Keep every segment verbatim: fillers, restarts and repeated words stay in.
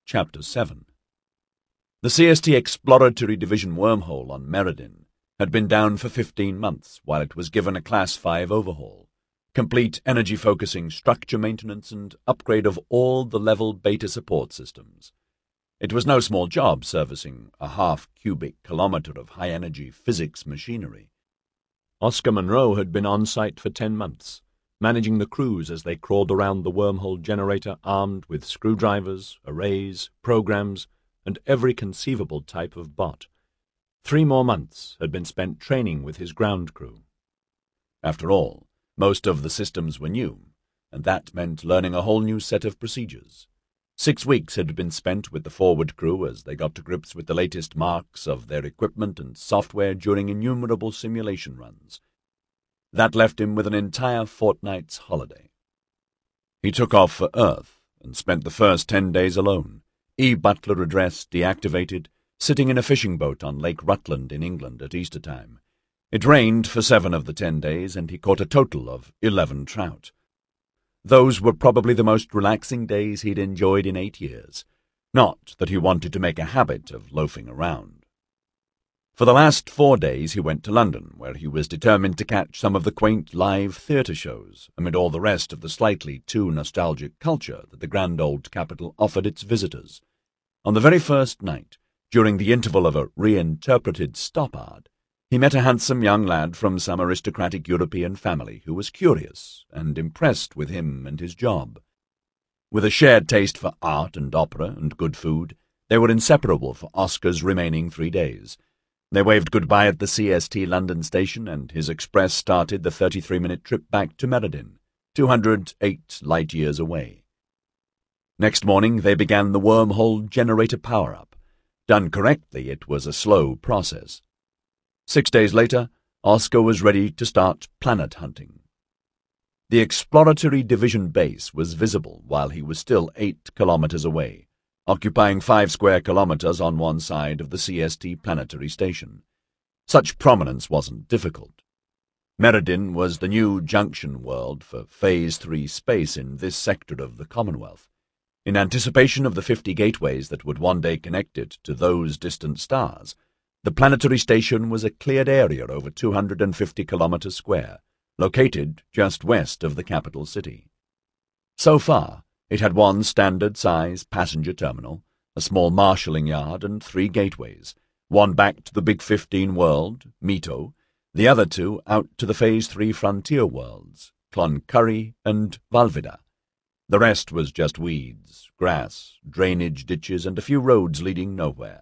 Chapter seven. The C S T Exploratory Division wormhole on Meridin had been down for fifteen months while it was given a Class five overhaul, complete energy-focusing structure maintenance and upgrade of all the level beta support systems. It was no small job servicing a half-cubic kilometre of high-energy physics machinery. Oscar Monroe had been on site for ten months, managing the crews as they crawled around the wormhole generator armed with screwdrivers, arrays, programs, and every conceivable type of bot. Three more months had been spent training with his ground crew. After all, most of the systems were new, and that meant learning a whole new set of procedures. Six weeks had been spent with the forward crew as they got to grips with the latest marks of their equipment and software during innumerable simulation runs. That left him with an entire fortnight's holiday. He took off for Earth and spent the first ten days alone, E. Butler address deactivated, sitting in a fishing boat on Lake Rutland in England at Easter time. It rained for seven of the ten days, and he caught a total of eleven trout. Those were probably the most relaxing days he'd enjoyed in eight years. Not that he wanted to make a habit of loafing around. For the last four days he went to London, where he was determined to catch some of the quaint live theatre shows, amid all the rest of the slightly too nostalgic culture that the grand old capital offered its visitors. On the very first night, during the interval of a reinterpreted stoppard, he met a handsome young lad from some aristocratic European family who was curious and impressed with him and his job. With a shared taste for art and opera and good food, they were inseparable for Oscar's remaining three days. They waved goodbye at the C S T London station, and his express started the thirty-three-minute trip back to Meridin, two hundred eight light-years away. Next morning they began the wormhole generator power-up. Done correctly, it was a slow process. Six days later, Oscar was ready to start planet hunting. The Exploratory Division base was visible while he was still eight kilometers away, occupying five square kilometers on one side of the C S T planetary station. Such prominence wasn't difficult. Meridin was the new junction world for Phase three space in this sector of the Commonwealth. In anticipation of the fifty gateways that would one day connect it to those distant stars, the planetary station was a cleared area over two hundred fifty kilometers square, located just west of the capital city. So far, it had one standard-size passenger terminal, a small marshalling yard, and three gateways, one back to the Big Fifteen world, Mito, the other two out to the Phase three frontier worlds, Cloncurry and Valvida. The rest was just weeds, grass, drainage ditches, and a few roads leading nowhere.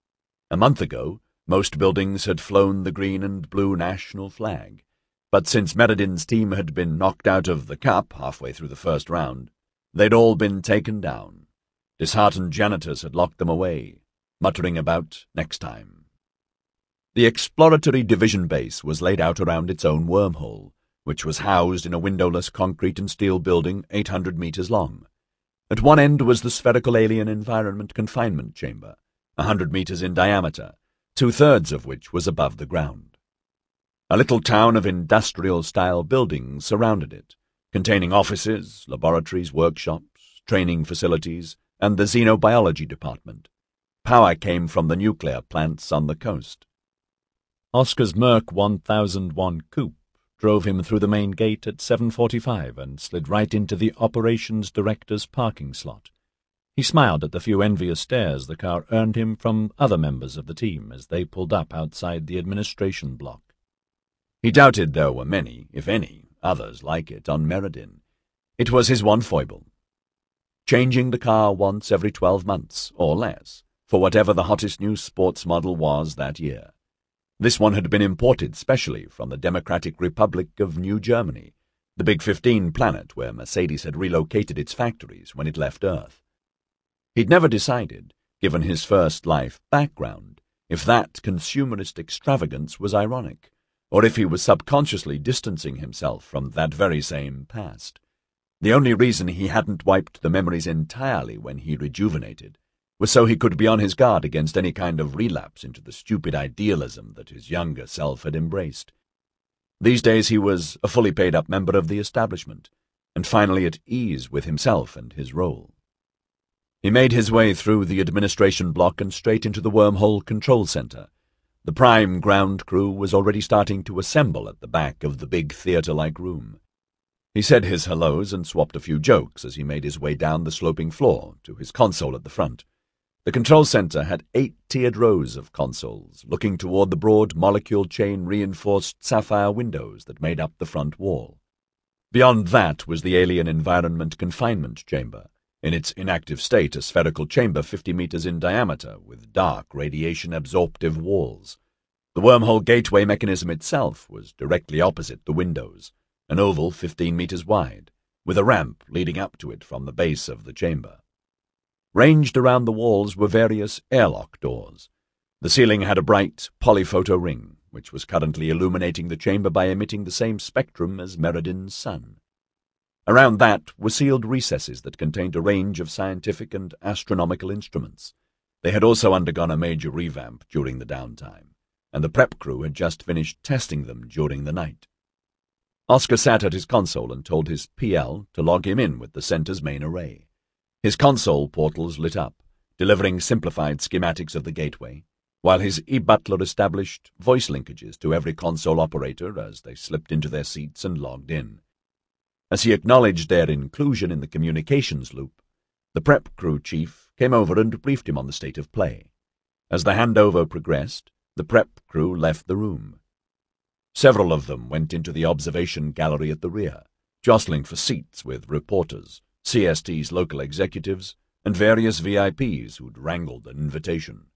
A month ago, most buildings had flown the green and blue national flag, but since Meridin's team had been knocked out of the Cup halfway through the first round, they'd all been taken down. Disheartened janitors had locked them away, muttering about next time. The Exploratory Division base was laid out around its own wormhole, which was housed in a windowless concrete and steel building eight hundred meters long. At one end was the spherical alien environment confinement chamber, a hundred meters in diameter, two-thirds of which was above the ground. A little town of industrial-style buildings surrounded it, containing offices, laboratories, workshops, training facilities, and the xenobiology department. Power came from the nuclear plants on the coast. Oscar's Merc one thousand one coupe drove him through the main gate at seven forty-five and slid right into the operations director's parking slot. He smiled at the few envious stares the car earned him from other members of the team as they pulled up outside the administration block. He doubted there were many, if any, others like it on Meridin. It was his one foible. Changing the car once every twelve months, or less, for whatever the hottest new sports model was that year. This one had been imported specially from the Democratic Republic of New Germany, the Big Fifteen planet where Mercedes had relocated its factories when it left Earth. He'd never decided, given his first life background, if that consumerist extravagance was ironic, or if he was subconsciously distancing himself from that very same past. The only reason he hadn't wiped the memories entirely when he rejuvenated was so he could be on his guard against any kind of relapse into the stupid idealism that his younger self had embraced. These days he was a fully paid-up member of the establishment, and finally at ease with himself and his role. He made his way through the administration block and straight into the wormhole control center. The prime ground crew was already starting to assemble at the back of the big theater-like room. He said his hellos and swapped a few jokes as he made his way down the sloping floor to his console at the front. The control center had eight tiered rows of consoles, looking toward the broad molecule chain reinforced sapphire windows that made up the front wall. Beyond that was the alien environment confinement chamber, in its inactive state a spherical chamber fifty meters in diameter with dark radiation-absorptive walls. The wormhole gateway mechanism itself was directly opposite the windows, an oval fifteen meters wide, with a ramp leading up to it from the base of the chamber. Ranged around the walls were various airlock doors. The ceiling had a bright polyphoto ring, which was currently illuminating the chamber by emitting the same spectrum as Meridin's sun. Around that were sealed recesses that contained a range of scientific and astronomical instruments. They had also undergone a major revamp during the downtime, and the prep crew had just finished testing them during the night. Oscar sat at his console and told his P L to log him in with the center's main array. His console portals lit up, delivering simplified schematics of the gateway, while his e-butler established voice linkages to every console operator as they slipped into their seats and logged in. As he acknowledged their inclusion in the communications loop, the prep crew chief came over and briefed him on the state of play. As the handover progressed, the prep crew left the room. Several of them went into the observation gallery at the rear, jostling for seats with reporters, C S T's local executives, and various V I Ps who'd wrangled an invitation.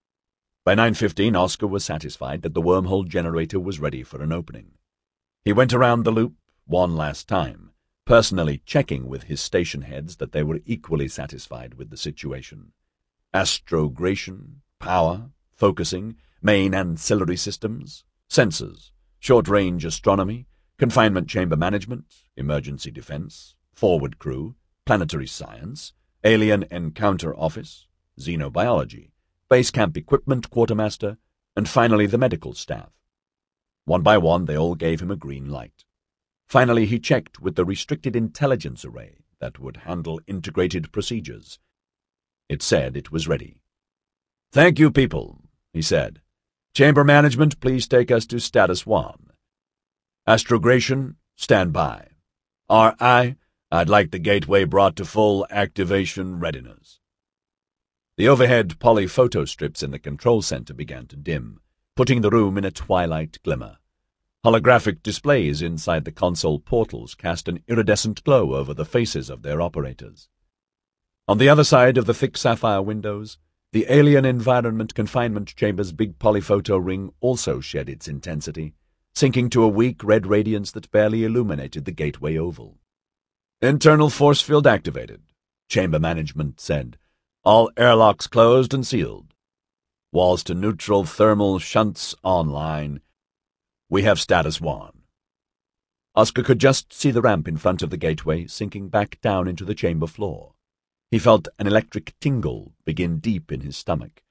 By nine fifteen, Oscar was satisfied that the wormhole generator was ready for an opening. He went around the loop one last time, personally checking with his station heads that they were equally satisfied with the situation. Astrogration, power, focusing, main ancillary systems, sensors, short-range astronomy, confinement chamber management, emergency defense, forward crew, planetary science, alien encounter office, xenobiology, base camp equipment quartermaster, and finally the medical staff. One by one, they all gave him a green light. Finally, he checked with the restricted intelligence array that would handle integrated procedures. It said it was ready. "Thank you, people," he said. "Chamber management, please take us to status one. Astrogration, stand by. R I, I'd like the gateway brought to full activation readiness." The overhead polyphoto strips in the control center began to dim, putting the room in a twilight glimmer. Holographic displays inside the console portals cast an iridescent glow over the faces of their operators. On the other side of the thick sapphire windows, the alien environment confinement chamber's big polyphoto ring also shed its intensity, sinking to a weak red radiance that barely illuminated the gateway oval. "Internal force field activated," chamber management said. "All airlocks closed and sealed. Walls to neutral thermal shunts online. We have status one." Oscar could just see the ramp in front of the gateway sinking back down into the chamber floor. He felt an electric tingle begin deep in his stomach.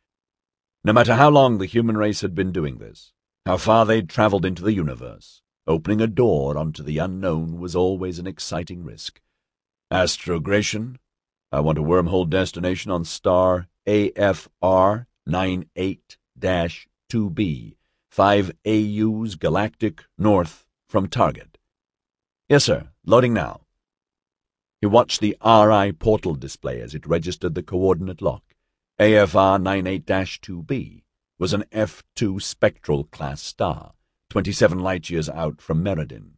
No matter how long the human race had been doing this, how far they'd traveled into the universe, opening a door onto the unknown was always an exciting risk. "Astrogration, I want a wormhole destination on star A F R ninety-eight dash two B, five A U's galactic north from target." "Yes, sir. Loading now." He watched the R I portal display as it registered the coordinate lock. A F R ninety-eight dash two B was an F two spectral class star, twenty-seven light-years out from Meridin.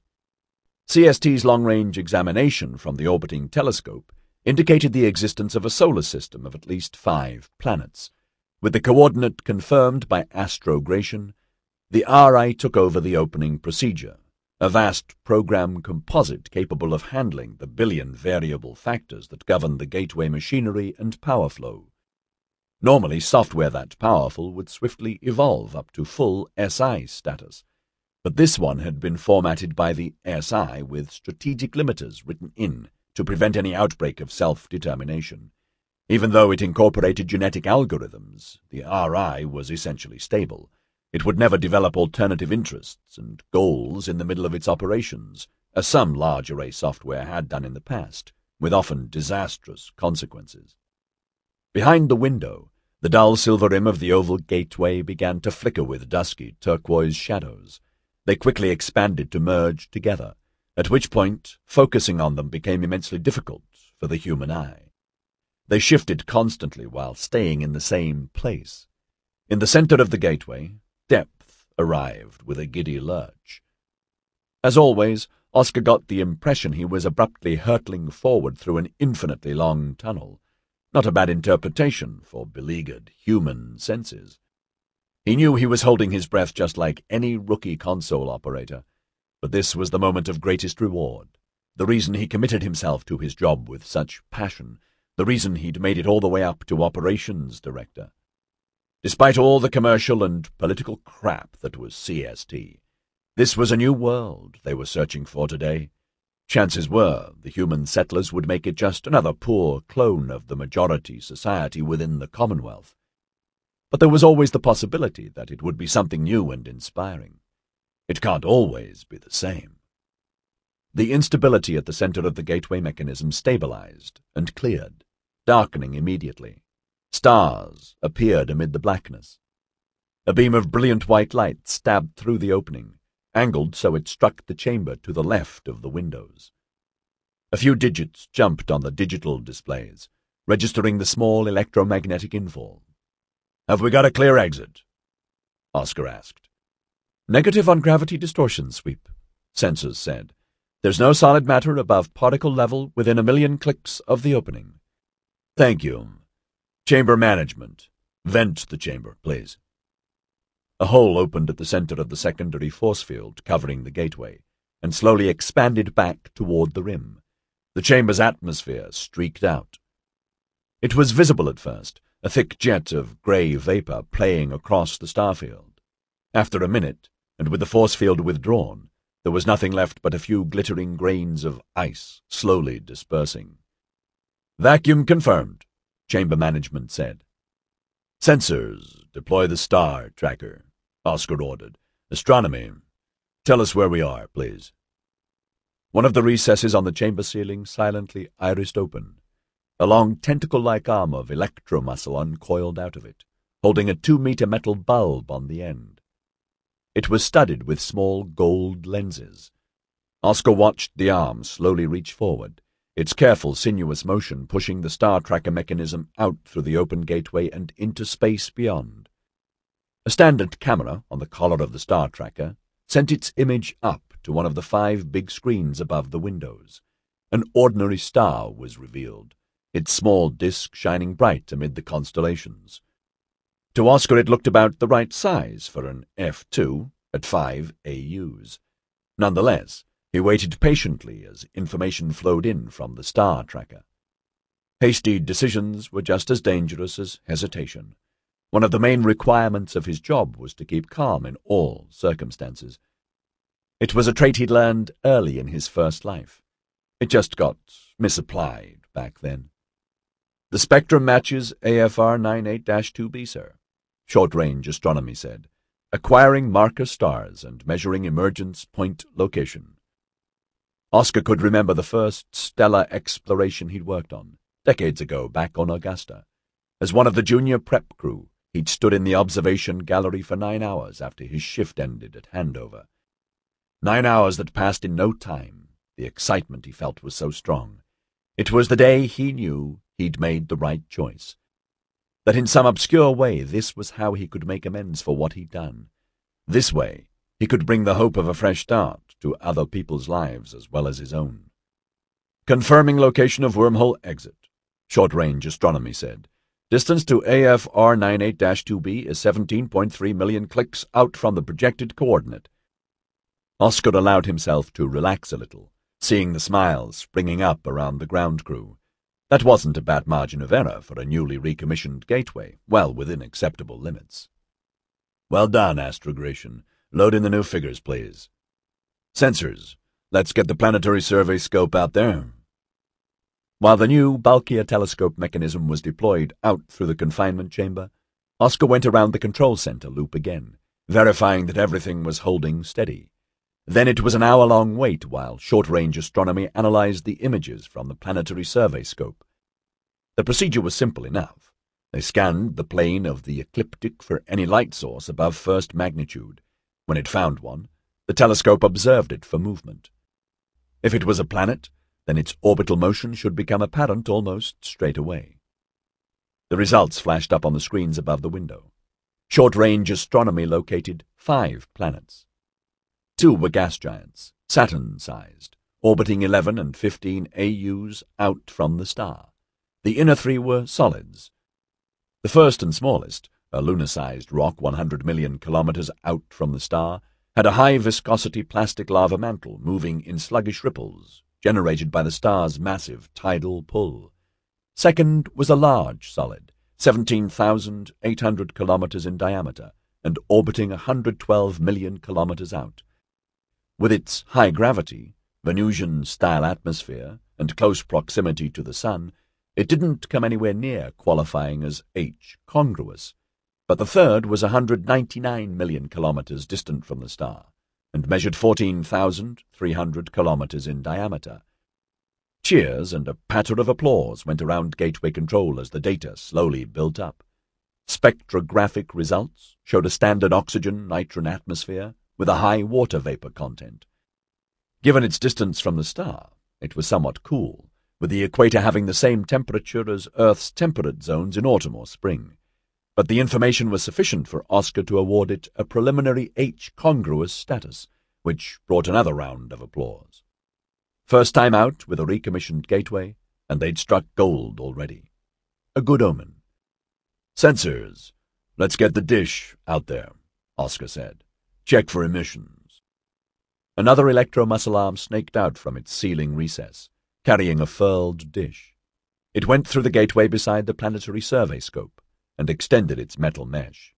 C S T's long-range examination from the orbiting telescope indicated the existence of a solar system of at least five planets. With the coordinate confirmed by astrogration, the R I took over the opening procedure, a vast program composite capable of handling the billion variable factors that govern the gateway machinery and power flow. Normally, software that powerful would swiftly evolve up to full S I status, but this one had been formatted by the S I with strategic limiters written in to prevent any outbreak of self-determination. Even though it incorporated genetic algorithms, the R I was essentially stable. It would never develop alternative interests and goals in the middle of its operations, as some large-array software had done in the past, with often disastrous consequences. Behind the window, the dull silver rim of the oval gateway began to flicker with dusky turquoise shadows. They quickly expanded to merge together, at which point focusing on them became immensely difficult for the human eye. They shifted constantly while staying in the same place. In the center of the gateway, depth arrived with a giddy lurch. As always, Oscar got the impression he was abruptly hurtling forward through an infinitely long tunnel. Not a bad interpretation for beleaguered human senses. He knew he was holding his breath just like any rookie console operator, but this was the moment of greatest reward, the reason he committed himself to his job with such passion, the reason he'd made it all the way up to operations director. Despite all the commercial and political crap that was C S T, this was a new world they were searching for today. Chances were the human settlers would make it just another poor clone of the majority society within the Commonwealth. But there was always the possibility that it would be something new and inspiring. It can't always be the same. The instability at the center of the gateway mechanism stabilized and cleared, darkening immediately. Stars appeared amid the blackness. A beam of brilliant white light stabbed through the opening, angled so it struck the chamber to the left of the windows. A few digits jumped on the digital displays, registering the small electromagnetic infall. "Have we got a clear exit?" Oscar asked. "Negative on gravity distortion sweep," sensors said. "There's no solid matter above particle level within a million clicks of the opening." "Thank you. Chamber management. Vent the chamber, please." A hole opened at the center of the secondary force field covering the gateway, and slowly expanded back toward the rim. The chamber's atmosphere streaked out. It was visible at first, a thick jet of grey vapor playing across the starfield. After a minute, and with the force field withdrawn, there was nothing left but a few glittering grains of ice slowly dispersing. "Vacuum confirmed," chamber management said. "Sensors, deploy the star tracker," Oscar ordered. "Astronomy, tell us where we are, please." One of the recesses on the chamber ceiling silently irised open. A long tentacle-like arm of electromuscle uncoiled out of it, holding a two-meter metal bulb on the end. It was studded with small gold lenses. Oscar watched the arm slowly reach forward, its careful, sinuous motion pushing the star tracker mechanism out through the open gateway and into space beyond. A standard camera on the collar of the star tracker sent its image up to one of the five big screens above the windows. An ordinary star was revealed, its small disk shining bright amid the constellations. To Oscar it looked about the right size for an F two at five A Us. Nonetheless, he waited patiently as information flowed in from the star tracker. Hasty decisions were just as dangerous as hesitation. One of the main requirements of his job was to keep calm in all circumstances. It was a trait he'd learned early in his first life. It just got misapplied back then. "The spectrum matches A F R ninety-eight dash two B, sir," Short-Range Astronomy said, "acquiring marker stars and measuring emergence point location." Oscar could remember the first stellar exploration he'd worked on, decades ago back on Augusta. As one of the junior prep crew, he'd stood in the observation gallery for nine hours after his shift ended at handover. Nine hours that passed in no time. The excitement he felt was so strong. It was the day he knew he'd made the right choice. That in some obscure way this was how he could make amends for what he'd done. This way, he could bring the hope of a fresh start to other people's lives as well as his own. "Confirming location of wormhole exit," Short-Range Astronomy said. "Distance to A F R ninety-eight dash two B is seventeen point three million clicks out from the projected coordinate." Oscar allowed himself to relax a little, seeing the smiles springing up around the ground crew. That wasn't a bad margin of error for a newly recommissioned gateway, well within acceptable limits. "Well done, Astrogration. Load in the new figures, please. Sensors, let's get the planetary survey scope out there." While the new, bulkier telescope mechanism was deployed out through the confinement chamber, Oscar went around the control center loop again, verifying that everything was holding steady. Then it was an hour-long wait while Short-Range Astronomy analyzed the images from the planetary survey scope. The procedure was simple enough. They scanned the plane of the ecliptic for any light source above first magnitude. When it found one, the telescope observed it for movement. If it was a planet, then its orbital motion should become apparent almost straight away. The results flashed up on the screens above the window. Short-range astronomy located five planets. Two were gas giants, Saturn-sized, orbiting eleven and fifteen A Us out from the star. The inner three were solids. The first and smallest, a lunar-sized rock one hundred million kilometers out from the star, had a high-viscosity plastic lava mantle moving in sluggish ripples, generated by the star's massive tidal pull. Second was a large solid, seventeen thousand eight hundred kilometers in diameter, and orbiting one hundred twelve million kilometers out. With its high gravity, Venusian-style atmosphere, and close proximity to the Sun, it didn't come anywhere near qualifying as H-congruous. But the third was one hundred ninety-nine million kilometers distant from the star, and measured fourteen thousand three hundred kilometers in diameter. Cheers and a patter of applause went around Gateway Control as the data slowly built up. Spectrographic results showed a standard oxygen-nitrogen atmosphere with a high water vapor content. Given its distance from the star, it was somewhat cool, with the equator having the same temperature as Earth's temperate zones in autumn or spring. But the information was sufficient for Oscar to award it a preliminary H-congruous status, which brought another round of applause. First time out with a recommissioned Gateway, and they'd struck gold already. A good omen. "Sensors, let's get the dish out there," Oscar said. "Check for emissions." Another electro-muscle arm snaked out from its ceiling recess, carrying a furled dish. It went through the gateway beside the planetary survey scope and extended its metal mesh.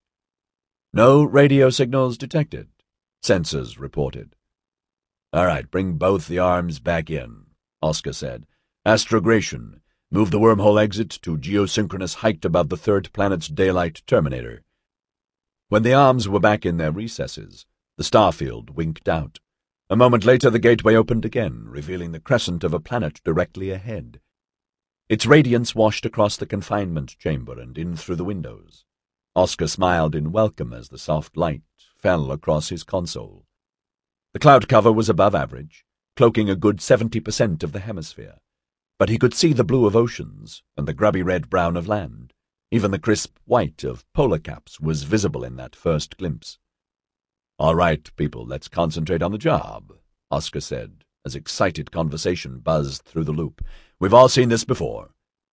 "No radio signals detected," sensors reported. "All right, bring both the arms back in," Oscar said. "Astrogration, move the wormhole exit to geosynchronous height above the third planet's daylight terminator." When the arms were back in their recesses, the starfield winked out. A moment later the gateway opened again, revealing the crescent of a planet directly ahead. Its radiance washed across the confinement chamber and in through the windows. Oscar smiled in welcome as the soft light fell across his console. The cloud cover was above average, cloaking a good seventy percent of the hemisphere, but he could see the blue of oceans and the grubby red-brown of land. Even the crisp white of polar caps was visible in that first glimpse. "All right, people, let's concentrate on the job," Oscar said, as excited conversation buzzed through the loop. "We've all seen this before.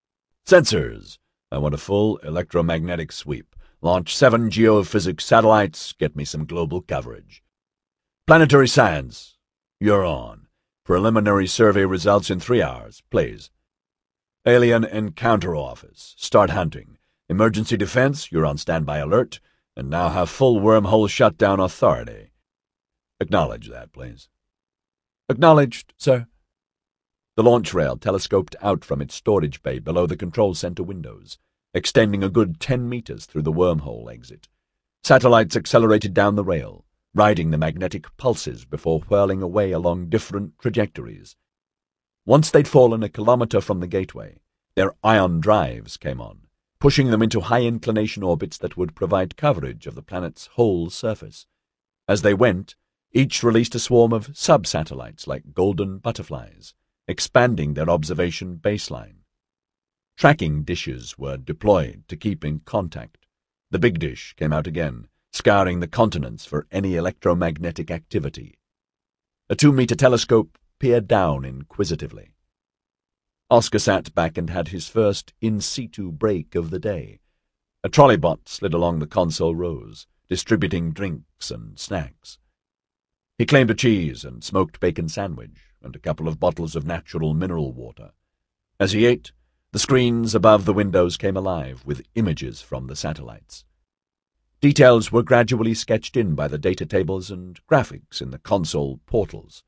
Sensors, I want a full electromagnetic sweep. Launch seven geophysics satellites, get me some global coverage. Planetary science, you're on. Preliminary survey results in three hours, please. Alien Encounter Office, start hunting. Emergency defense, you're on standby alert, and now have full wormhole shutdown authority. Acknowledge that, please." "Acknowledged, sir." The launch rail telescoped out from its storage bay below the control center windows, extending a good ten meters through the wormhole exit. Satellites accelerated down the rail, riding the magnetic pulses before whirling away along different trajectories. Once they'd fallen a kilometer from the gateway, their ion drives came on, pushing them into high-inclination orbits that would provide coverage of the planet's whole surface. As they went, each released a swarm of sub-satellites like golden butterflies, expanding their observation baseline. Tracking dishes were deployed to keep in contact. The big dish came out again, scouring the continents for any electromagnetic activity. A two-meter telescope peered down inquisitively. Oscar sat back and had his first in-situ break of the day. A trolleybot slid along the console rows, distributing drinks and snacks. He claimed a cheese and smoked bacon sandwich and a couple of bottles of natural mineral water. As he ate, the screens above the windows came alive with images from the satellites. Details were gradually sketched in by the data tables and graphics in the console portals.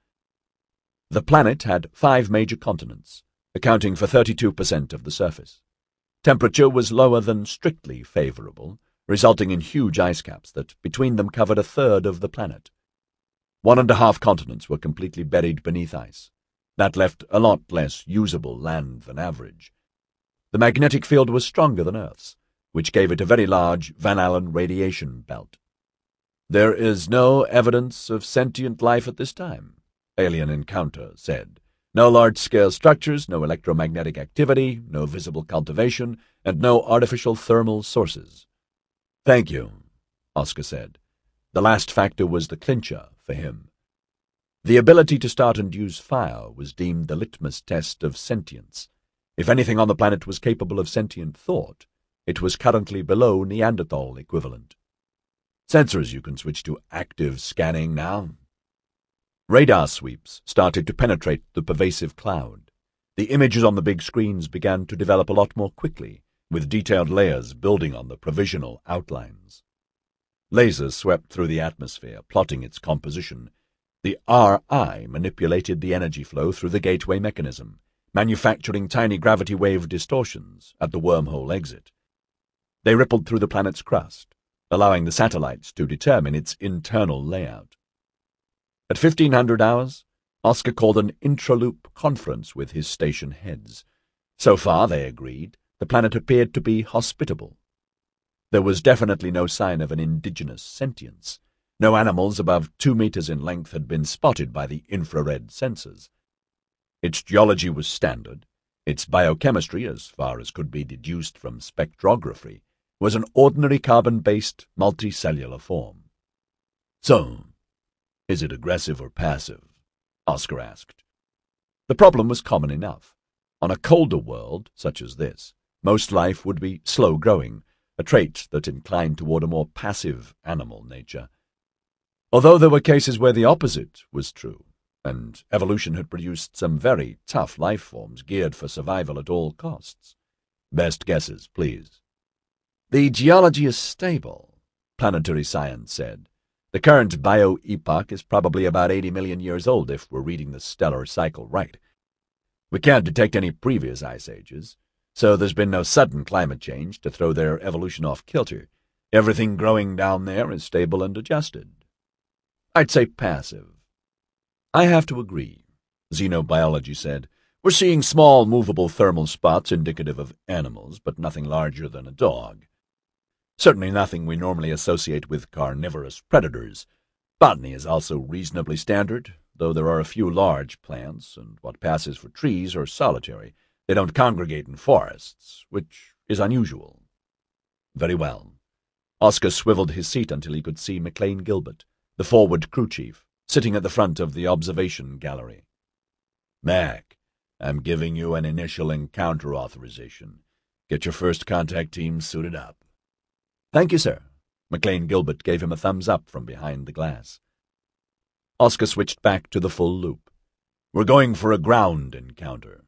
The planet had five major continents, accounting for thirty-two percent of the surface. Temperature was lower than strictly favorable, resulting in huge ice caps that between them covered a third of the planet. One and a half continents were completely buried beneath ice. That left a lot less usable land than average. The magnetic field was stronger than Earth's, which gave it a very large Van Allen radiation belt. "There is no evidence of sentient life at this time," Alien Encounter said. "No large-scale structures, no electromagnetic activity, no visible cultivation, and no artificial thermal sources." "Thank you," Oscar said. The last factor was the clincher for him. The ability to start and use fire was deemed the litmus test of sentience. If anything on the planet was capable of sentient thought, it was currently below Neanderthal equivalent. "Sensors you can switch to active scanning now." Radar sweeps started to penetrate the pervasive cloud. The images on the big screens began to develop a lot more quickly, with detailed layers building on the provisional outlines. Lasers swept through the atmosphere, plotting its composition. The R I manipulated the energy flow through the gateway mechanism, manufacturing tiny gravity wave distortions at the wormhole exit. They rippled through the planet's crust, allowing the satellites to determine its internal layout. At fifteen hundred hours, Oscar called an intraloop conference with his station heads. So far, they agreed, the planet appeared to be hospitable. There was definitely no sign of an indigenous sentience. No animals above two meters in length had been spotted by the infrared sensors. Its geology was standard. Its biochemistry, as far as could be deduced from spectrography, was an ordinary carbon-based multicellular form. "So, is it aggressive or passive?" Oscar asked. The problem was common enough. On a colder world, such as this, most life would be slow-growing, a trait that inclined toward a more passive animal nature. Although there were cases where the opposite was true, and evolution had produced some very tough life forms geared for survival at all costs. "Best guesses, please." "The geology is stable," Planetary Science said. "The current bio-epoch is probably about eighty million years old if we're reading the stellar cycle right. We can't detect any previous ice ages, so there's been no sudden climate change to throw their evolution off kilter. Everything growing down there is stable and adjusted." "I'd say passive." "I have to agree," Xenobiology said. "We're seeing small, movable thermal spots indicative of animals, but nothing larger than a dog. Certainly nothing we normally associate with carnivorous predators. Botany is also reasonably standard, though there are a few large plants, and what passes for trees are solitary. They don't congregate in forests, which is unusual." "Very well." Oscar swiveled his seat until he could see McLean Gilbert, the forward crew chief, sitting at the front of the observation gallery. "Mac, I'm giving you an initial encounter authorization. Get your first contact team suited up." "Thank you, sir." McLean Gilbert gave him a thumbs up from behind the glass. Oscar switched back to the full loop. "We're going for a ground encounter.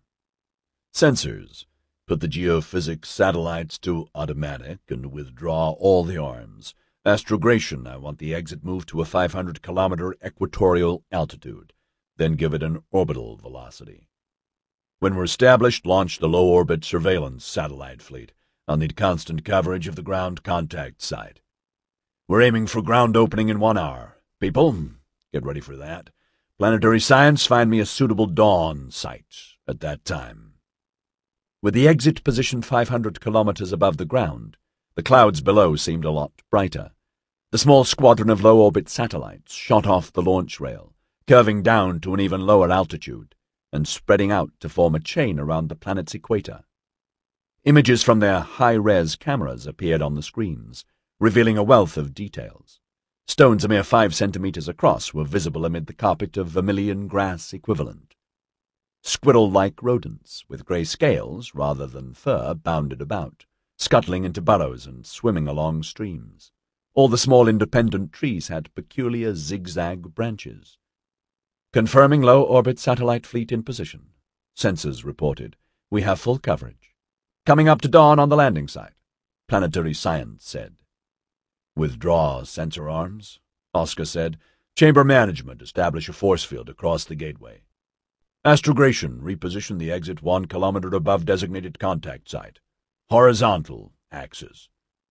Sensors, put the geophysics satellites to automatic and withdraw all the arms. Astrogration, I want the exit moved to a five hundred kilometer equatorial altitude, then give it an orbital velocity. When we're established, launch the low-orbit surveillance satellite fleet. I'll need constant coverage of the ground contact site. We're aiming for ground opening in one hour. People, get ready for that. Planetary Science, find me a suitable dawn site at that time." With the exit positioned five hundred kilometers above the ground, the clouds below seemed a lot brighter. The small squadron of low-orbit satellites shot off the launch rail, curving down to an even lower altitude, and spreading out to form a chain around the planet's equator. Images from their high-res cameras appeared on the screens, revealing a wealth of details. Stones a mere five centimeters across were visible amid the carpet of vermilion grass equivalent. Squirrel-like rodents, with grey scales rather than fur, bounded about, scuttling into burrows and swimming along streams. All the small independent trees had peculiar zigzag branches. "Confirming low-orbit satellite fleet in position," Sensors reported. "We have full coverage. Coming up to dawn on the landing site," Planetary Science said. "Withdraw sensor arms," Oscar said. "Chamber management, establish a force field across the gateway. Astrogration, reposition the exit one kilometer above designated contact site. Horizontal axis."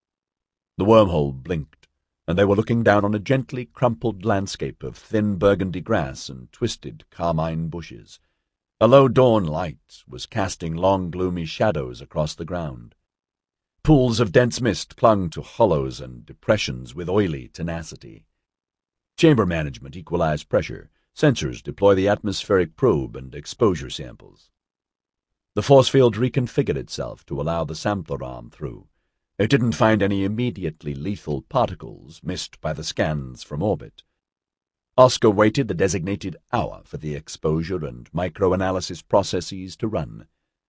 The wormhole blinked, and they were looking down on a gently crumpled landscape of thin burgundy grass and twisted carmine bushes. A low dawn light was casting long gloomy shadows across the ground. Pools of dense mist clung to hollows and depressions with oily tenacity. Chamber management equalized pressure. Sensors deploy the atmospheric probe and exposure samples. The force field reconfigured itself to allow the sampler arm through. It didn't find any immediately lethal particles missed by the scans from orbit. Oscar waited the designated hour for the exposure and microanalysis processes to run.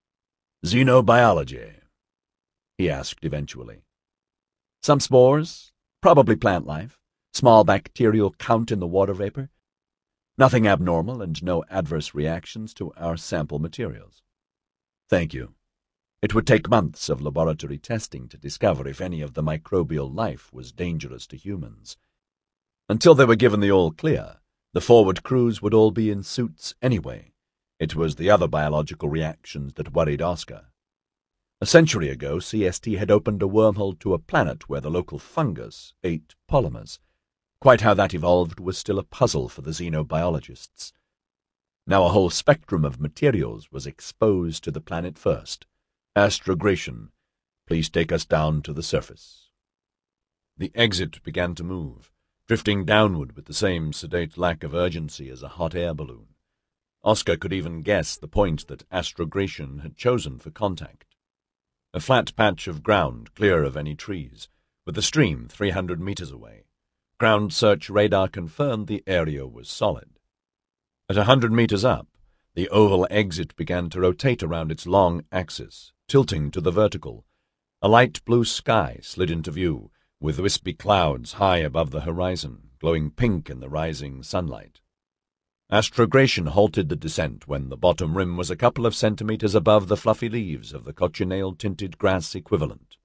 "Xenobiology?" he asked eventually. "Some spores, probably plant life, small bacterial count in the water vapor. Nothing abnormal and no adverse reactions to our sample materials." "Thank you. It would take months of laboratory testing to discover if any of the microbial life was dangerous to humans. Until they were given the all-clear, the forward crews would all be in suits anyway. It was the other biological reactions that worried Oscar. A century ago, C S T had opened a wormhole to a planet where the local fungus ate polymers. Quite how that evolved was still a puzzle for the xenobiologists. Now a whole spectrum of materials was exposed to the planet first. "Astrogration, please take us down to the surface." The exit began to move, drifting downward with the same sedate lack of urgency as a hot air balloon. Oscar could even guess the point that astrogration had chosen for contact. A flat patch of ground clear of any trees, with the stream three hundred meters away. Ground search radar confirmed the area was solid. At a hundred meters up, the oval exit began to rotate around its long axis, tilting to the vertical. A light blue sky slid into view, with wispy clouds high above the horizon, glowing pink in the rising sunlight. Astrogration halted the descent when the bottom rim was a couple of centimeters above the fluffy leaves of the cochineal-tinted grass equivalent.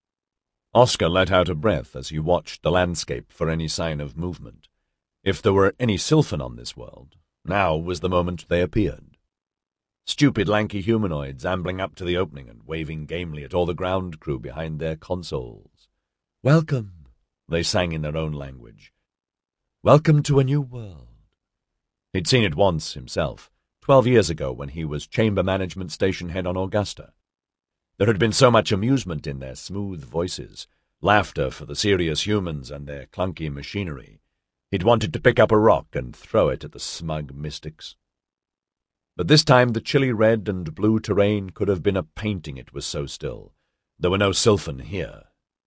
Oscar let out a breath as he watched the landscape for any sign of movement. If there were any sylphan on this world, now was the moment they appeared. Stupid, lanky humanoids ambling up to the opening and waving gamely at all the ground crew behind their consoles. "Welcome," they sang in their own language. "Welcome to a new world." He'd seen it once himself, twelve years ago when he was chamber management station head on Augusta. There had been so much amusement in their smooth voices, laughter for the serious humans and their clunky machinery. He'd wanted to pick up a rock and throw it at the smug mystics. But this time the chilly red and blue terrain could have been a painting, it was so still. There were no sylphan here.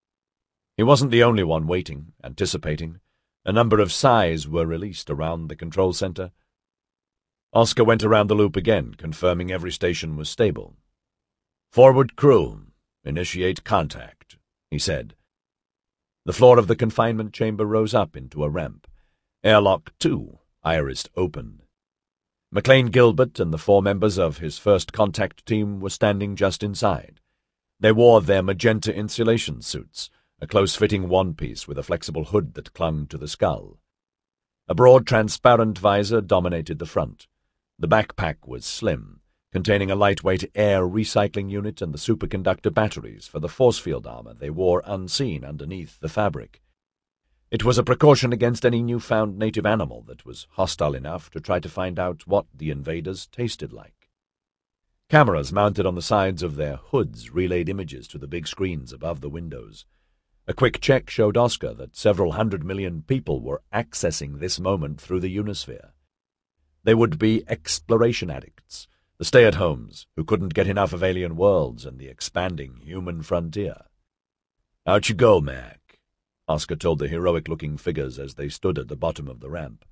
He wasn't the only one waiting, anticipating. A number of sighs were released around the control center. Oscar went around the loop again, confirming every station was stable. "Forward crew, initiate contact," he said. The floor of the confinement chamber rose up into a ramp. Airlock two, irised open. McLean Gilbert and the four members of his first contact team were standing just inside. They wore their magenta insulation suits, a close-fitting one-piece with a flexible hood that clung to the skull. A broad, transparent visor dominated the front. The backpack was slim, containing a lightweight air recycling unit and the superconductor batteries for the force field armor they wore unseen underneath the fabric. It was a precaution against any newfound native animal that was hostile enough to try to find out what the invaders tasted like. Cameras mounted on the sides of their hoods relayed images to the big screens above the windows. A quick check showed Oscar that several hundred million people were accessing this moment through the Unisphere. They would be exploration addicts, the stay-at-homes who couldn't get enough of alien worlds and the expanding human frontier. "Out you go, Mac," Oscar told the heroic-looking figures as they stood at the bottom of the ramp.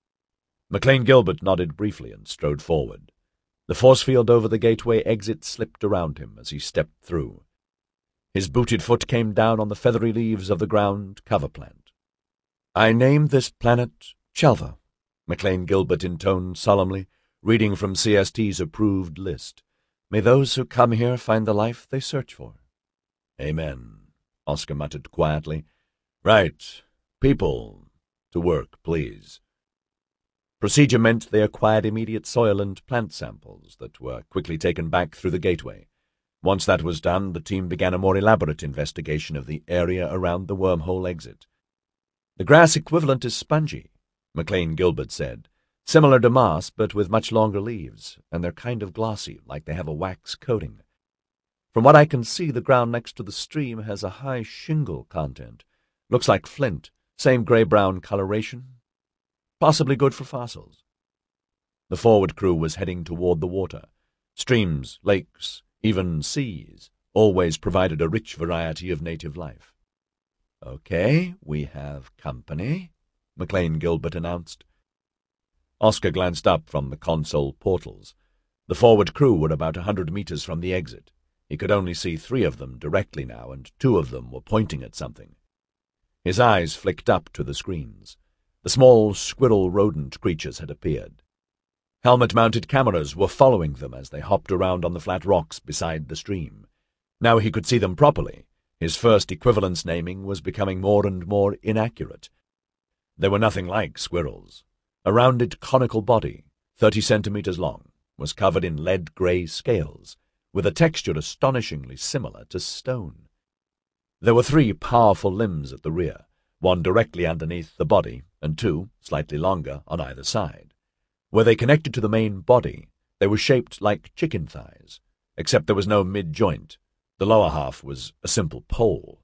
McLean Gilbert nodded briefly and strode forward. The force field over the gateway exit slipped around him as he stepped through. His booted foot came down on the feathery leaves of the ground cover plant. "I named this planet Chelva," McLean Gilbert intoned solemnly, reading from C S T's approved list. "May those who come here find the life they search for." "Amen," Oscar muttered quietly. "Right. People, to work, please." Procedure meant they acquired immediate soil and plant samples that were quickly taken back through the gateway. Once that was done, the team began a more elaborate investigation of the area around the wormhole exit. "The grass equivalent is spongy," McLean Gilbert said. "Similar to moss, but with much longer leaves, and they're kind of glossy, like they have a wax coating. From what I can see, the ground next to the stream has a high shingle content. Looks like flint, same gray-brown coloration. Possibly good for fossils. The forward crew was heading toward the water. Streams, lakes, even seas always provided a rich variety of native life. "Okay, we have company," McLean Gilbert announced. Oscar glanced up from the console portals. The forward crew were about a hundred meters from the exit. He could only see three of them directly now, and two of them were pointing at something. His eyes flicked up to the screens. The small squirrel rodent creatures had appeared. Helmet-mounted cameras were following them as they hopped around on the flat rocks beside the stream. Now he could see them properly. His first equivalence naming was becoming more and more inaccurate. They were nothing like squirrels. A rounded conical body, thirty centimeters long, was covered in lead-grey scales, with a texture astonishingly similar to stone. There were three powerful limbs at the rear, one directly underneath the body, and two, slightly longer, on either side. Where they connected to the main body, they were shaped like chicken thighs, except there was no mid-joint. The lower half was a simple pole.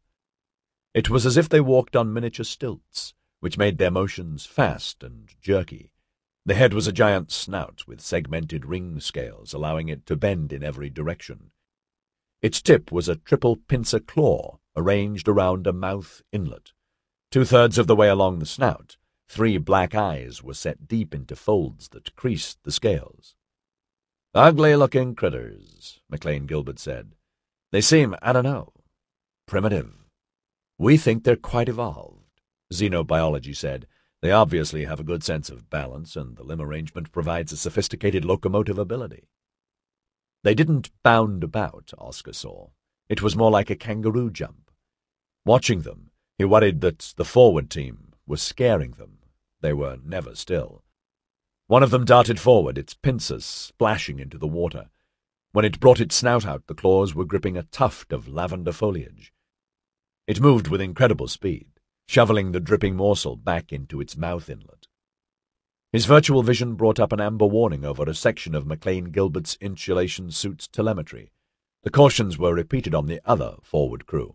It was as if they walked on miniature stilts, which made their motions fast and jerky. The head was a giant snout with segmented ring scales, allowing it to bend in every direction. Its tip was a triple pincer claw arranged around a mouth inlet. Two-thirds of the way along the snout, three black eyes were set deep into folds that creased the scales. "Ugly-looking critters," McLean Gilbert said. "They seem, I don't know, primitive." "We think they're quite evolved," Xenobiology said. "They obviously have a good sense of balance, and the limb arrangement provides a sophisticated locomotive ability." They didn't bound about, Oscar saw. It was more like a kangaroo jump. Watching them, he worried that the forward team was scaring them. They were never still. One of them darted forward, its pincers splashing into the water. When it brought its snout out, the claws were gripping a tuft of lavender foliage. It moved with incredible speed, shoveling the dripping morsel back into its mouth inlet. His virtual vision brought up an amber warning over a section of McLean Gilbert's insulation suit's telemetry. The cautions were repeated on the other forward crew.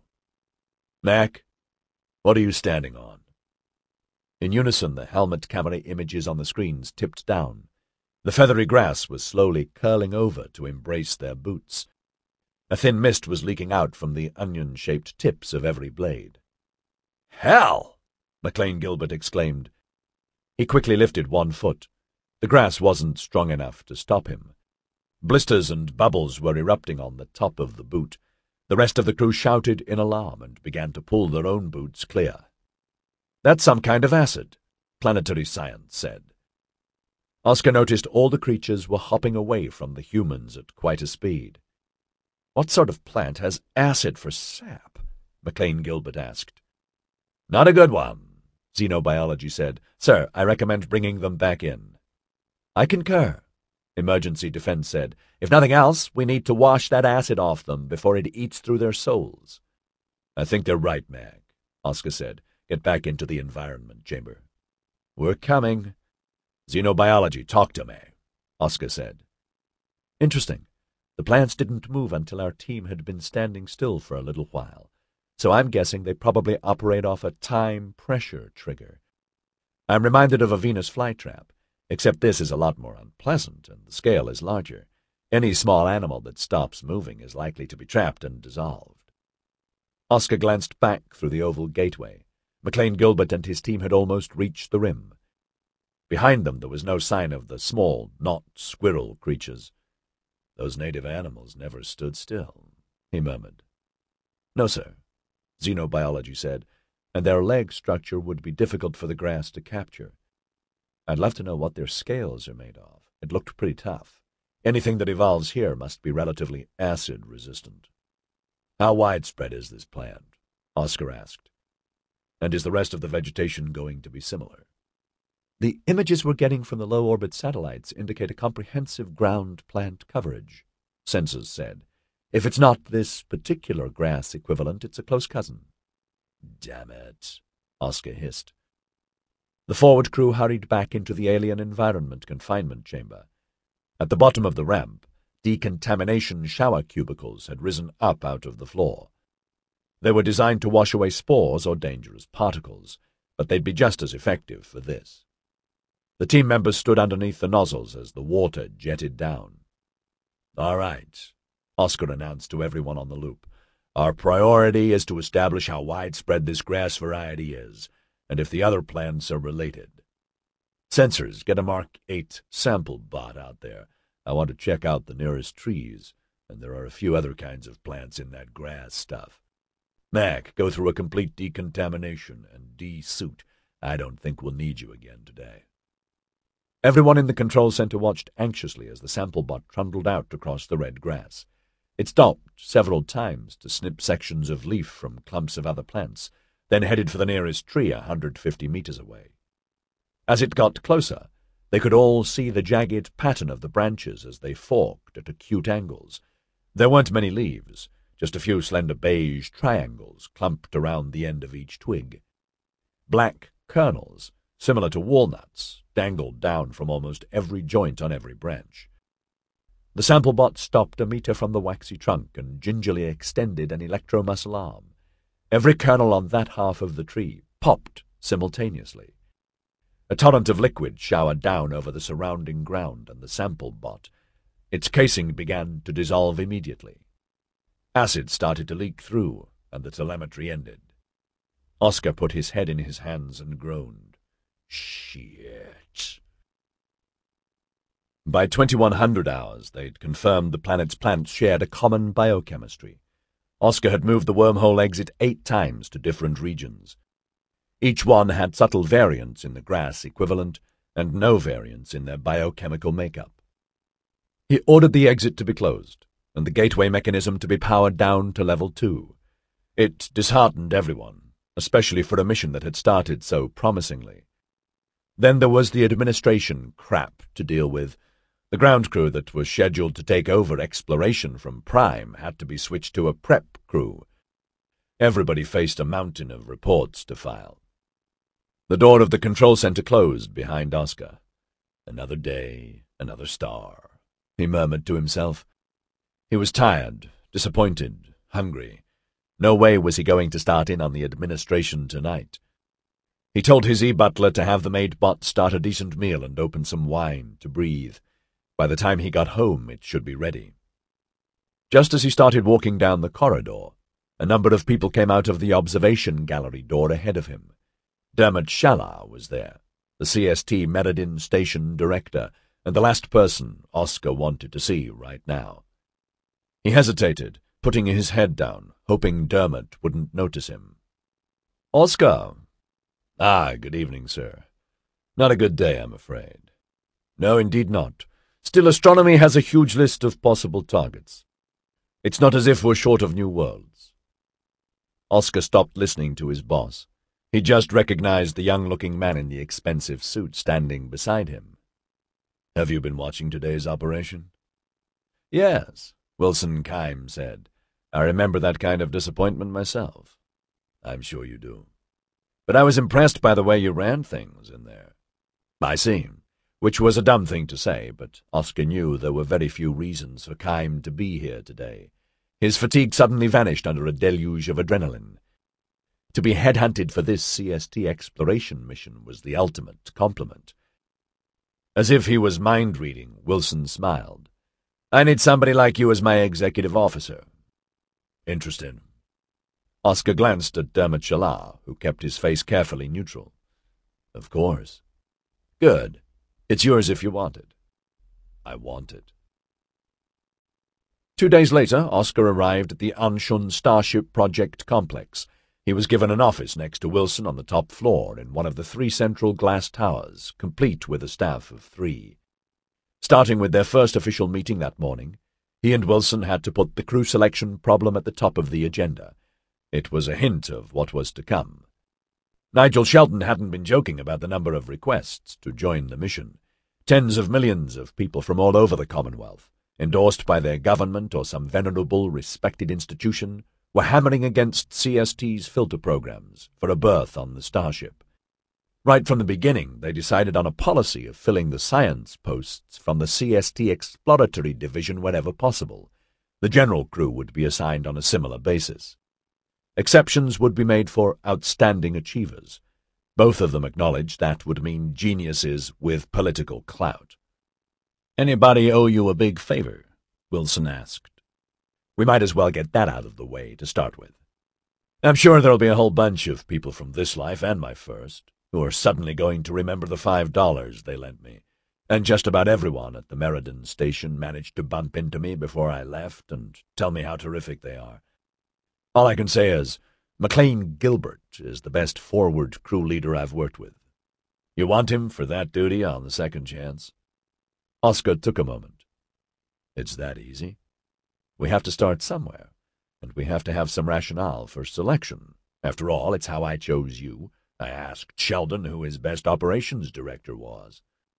"Mac, what are you standing on?" In unison, the helmet camera images on the screens tipped down. The feathery grass was slowly curling over to embrace their boots. A thin mist was leaking out from the onion-shaped tips of every blade. "Hell!" McLean Gilbert exclaimed. He quickly lifted one foot. The grass wasn't strong enough to stop him. Blisters and bubbles were erupting on the top of the boot. The rest of the crew shouted in alarm and began to pull their own boots clear. "That's some kind of acid," Planetary Science said. Oscar noticed all the creatures were hopping away from the humans at quite a speed. "What sort of plant has acid for sap?" McLean Gilbert asked. "Not a good one," Xenobiology said. "Sir, I recommend bringing them back in." "I concur," Emergency Defense said. "If nothing else, we need to wash that acid off them before it eats through their souls." "I think they're right, Mag," Oscar said. "Get back into the environment chamber." "We're coming." "Xenobiology, talk to me," Oscar said. "Interesting. The plants didn't move until our team had been standing still for a little while, so I'm guessing they probably operate off a time pressure trigger. I'm reminded of a Venus flytrap, except this is a lot more unpleasant and the scale is larger. Any small animal that stops moving is likely to be trapped and dissolved." Oscar glanced back through the oval gateway. McLean Gilbert and his team had almost reached the rim. Behind them there was no sign of the small, not squirrel creatures. "Those native animals never stood still," he murmured. "No, sir," Xenobiology said, "and their leg structure would be difficult for the grass to capture. I'd love to know what their scales are made of. It looked pretty tough. Anything that evolves here must be relatively acid-resistant." "How widespread is this plant?" Oscar asked. "And is the rest of the vegetation going to be similar?" "The images we're getting from the low-orbit satellites indicate a comprehensive ground plant coverage," Sensors said. "If it's not this particular grass equivalent, it's a close cousin." "Damn it," Oscar hissed. The forward crew hurried back into the alien environment confinement chamber. At the bottom of the ramp, decontamination shower cubicles had risen up out of the floor. They were designed to wash away spores or dangerous particles, but they'd be just as effective for this. The team members stood underneath the nozzles as the water jetted down. "All right," Oscar announced to everyone on the loop. "Our priority is to establish how widespread this grass variety is, and if the other plants are related. Sensors, get a Mark eight sample bot out there. I want to check out the nearest trees, and there are a few other kinds of plants in that grass stuff. Mac, go through a complete decontamination, and D. Suit, I don't think we'll need you again today." Everyone in the control center watched anxiously as the sample bot trundled out across the red grass. It stopped several times to snip sections of leaf from clumps of other plants, then headed for the nearest tree a hundred fifty meters away. As it got closer, they could all see the jagged pattern of the branches as they forked at acute angles. There weren't many leaves, just a few slender beige triangles clumped around the end of each twig. Black kernels, similar to walnuts, dangled down from almost every joint on every branch. The sample bot stopped a meter from the waxy trunk and gingerly extended an electromuscle arm. Every kernel on that half of the tree popped simultaneously. A torrent of liquid showered down over the surrounding ground and the sample bot. Its casing began to dissolve immediately. Acid started to leak through, and the telemetry ended. Oscar put his head in his hands and groaned. Shit. By twenty-one hundred hours, they'd confirmed the planet's plants shared a common biochemistry. Oscar had moved the wormhole exit eight times to different regions. Each one had subtle variants in the grass equivalent and no variants in their biochemical makeup. He ordered the exit to be closed and the gateway mechanism to be powered down to level two. It disheartened everyone, especially for a mission that had started so promisingly. Then there was the administration crap to deal with. The ground crew that was scheduled to take over exploration from Prime had to be switched to a prep crew. Everybody faced a mountain of reports to file. The door of the control center closed behind Oscar. Another day, another star, he murmured to himself. He was tired, disappointed, hungry. No way was he going to start in on the administration tonight. He told his e-butler to have the maid bot start a decent meal and open some wine to breathe. By the time he got home, it should be ready. Just as he started walking down the corridor, a number of people came out of the observation gallery door ahead of him. Dermot Shallar was there, the C S T Meriden station director, and the last person Oscar wanted to see right now. He hesitated, putting his head down, hoping Dermot wouldn't notice him. "Oscar." "Ah, good evening, sir. Not a good day, I'm afraid." "No, indeed not. Still, astronomy has a huge list of possible targets. It's not as if we're short of new worlds." Oscar stopped listening to his boss. He just recognized the young-looking man in the expensive suit standing beside him. "Have you been watching today's operation?" "Yes," Wilson Keim said. "I remember that kind of disappointment myself." "I'm sure you do. But I was impressed by the way you ran things in there." "I see." Which was a dumb thing to say, but Oscar knew there were very few reasons for Keim to be here today. His fatigue suddenly vanished under a deluge of adrenaline. To be headhunted for this C S T exploration mission was the ultimate compliment. As if he was mind-reading, Wilson smiled. "I need somebody like you as my executive officer." "Interested?" Oscar glanced at Dermot Shallar, who kept his face carefully neutral. "Of course." "Good. It's yours if you want it." "I want it." Two days later, Oscar arrived at the Anshun Starship Project Complex. He was given an office next to Wilson on the top floor in one of the three central glass towers, complete with a staff of three. Starting with their first official meeting that morning, he and Wilson had to put the crew selection problem at the top of the agenda. It was a hint of what was to come. Nigel Shelton hadn't been joking about the number of requests to join the mission. Tens of millions of people from all over the Commonwealth, endorsed by their government or some venerable, respected institution, were hammering against C S T's filter programs for a berth on the Starship. Right from the beginning, they decided on a policy of filling the science posts from the C S T Exploratory Division whenever possible. The general crew would be assigned on a similar basis. Exceptions would be made for outstanding achievers. Both of them acknowledged that would mean geniuses with political clout. "Anybody owe you a big favor?" Wilson asked. "We might as well get that out of the way to start with. I'm sure there'll be a whole bunch of people from this life and my first who are suddenly going to remember the five dollars they lent me, and just about everyone at the Meriden station managed to bump into me before I left and tell me how terrific they are. All I can say is, McLean Gilbert is the best forward crew leader I've worked with. You want him for that duty on the second chance?" Oscar took a moment. "It's that easy. We have to start somewhere, and we have to have some rationale for selection. After all, it's how I chose you. I asked Sheldon who his best operations director was."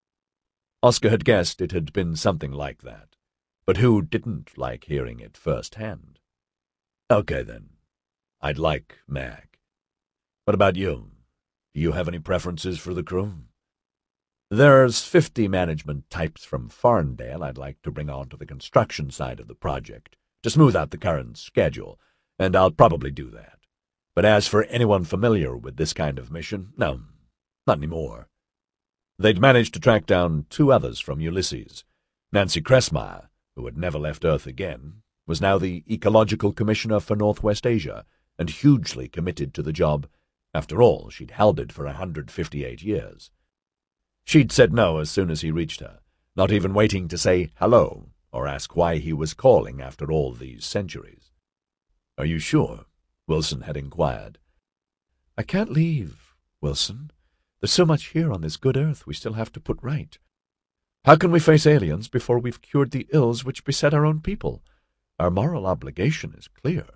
Oscar had guessed it had been something like that, but who didn't like hearing it firsthand? "Okay, then. I'd like Mag. What about you? Do you have any preferences for the crew?" "There's fifty management types from Farndale I'd like to bring on to the construction side of the project, to smooth out the current schedule, and I'll probably do that. But as for anyone familiar with this kind of mission, no, not anymore." They'd managed to track down two others from Ulysses. Nancy Cressmeyer, who had never left Earth again, was now the Ecological Commissioner for Northwest Asia, and hugely committed to the job. After all, she'd held it for a hundred fifty-eight years. She'd said no as soon as he reached her, not even waiting to say hello or ask why he was calling after all these centuries. "Are you sure?" Wilson had inquired. "I can't leave, Wilson. There's so much here on this good Earth we still have to put right. How can we face aliens before we've cured the ills which beset our own people? Our moral obligation is clear."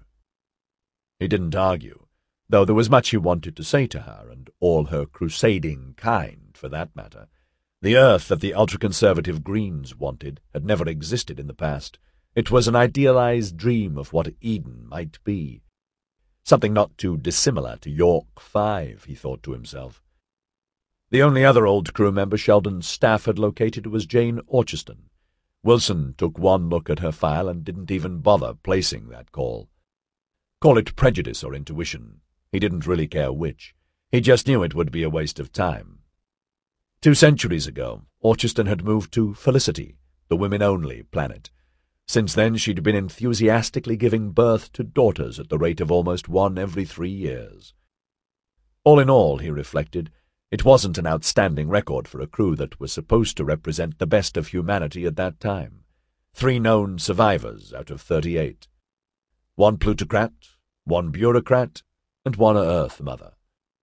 He didn't argue, though there was much he wanted to say to her, and all her crusading kind, for that matter. The Earth that the ultra-conservative Greens wanted had never existed in the past. It was an idealized dream of what Eden might be. Something not too dissimilar to York Five, he thought to himself. The only other old crew member Sheldon's staff had located was Jane Orchiston. Wilson took one look at her file and didn't even bother placing that call. Call it prejudice or intuition. He didn't really care which. He just knew it would be a waste of time. Two centuries ago, Orchiston had moved to Felicity, the women-only planet. Since then, she'd been enthusiastically giving birth to daughters at the rate of almost one every three years. All in all, he reflected, it wasn't an outstanding record for a crew that was supposed to represent the best of humanity at that time. Three known survivors out of thirty-eight. One plutocrat, one bureaucrat, and one Earth Mother.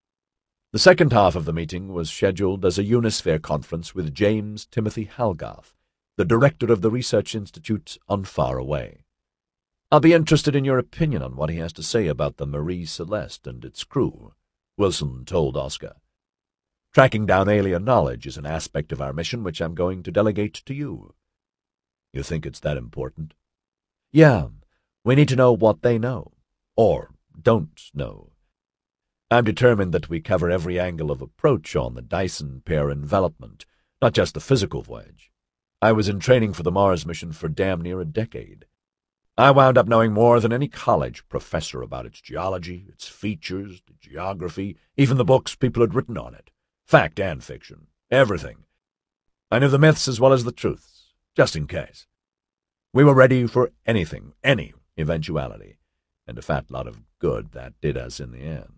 The second half of the meeting was scheduled as a Unisphere conference with James Timothy Halgarth, the director of the Research Institute on Far Away. "I'll be interested in your opinion on what he has to say about the Marie Celeste and its crew," Wilson told Oscar. "Tracking down alien knowledge is an aspect of our mission which I'm going to delegate to you." "You think it's that important?" "Yeah. We need to know what they know. Or don't know. I'm determined that we cover every angle of approach on the Dyson pair envelopment, not just the physical voyage. I was in training for the Mars mission for damn near a decade. I wound up knowing more than any college professor about its geology, its features, the geography, even the books people had written on it. Fact and fiction. Everything. I knew the myths as well as the truths, just in case. We were ready for anything, any eventuality, and a fat lot of good that did us in the end.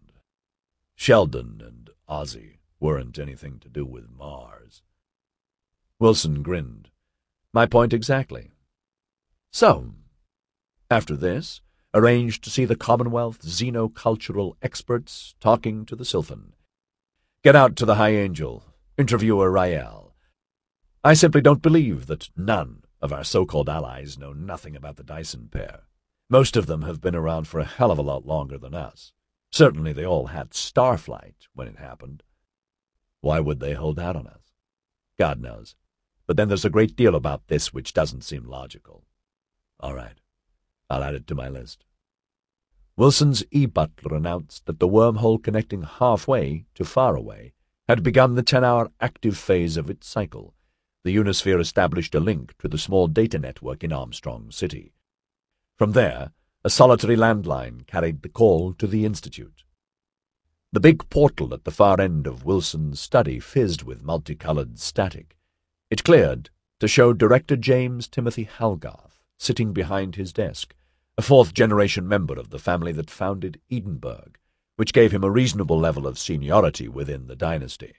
Sheldon and Ozzy weren't anything to do with Mars." Wilson grinned. "My point exactly." "So, after this, arranged to see the Commonwealth xenocultural experts talking to the Sylphan. Get out to the High Angel, interview a Rael. I simply don't believe that none of our so-called allies know nothing about the Dyson pair. Most of them have been around for a hell of a lot longer than us. Certainly they all had Starflight when it happened. Why would they hold out on us? God knows. But then there's a great deal about this which doesn't seem logical. All right. I'll add it to my list." Wilson's e-butler announced that the wormhole connecting halfway to Far Away had begun the ten-hour active phase of its cycle. The Unisphere established a link to the small data network in Armstrong City. From there, a solitary landline carried the call to the Institute. The big portal at the far end of Wilson's study fizzed with multicolored static. It cleared to show Director James Timothy Halgarth sitting behind his desk, a fourth-generation member of the family that founded Edinburgh, which gave him a reasonable level of seniority within the dynasty.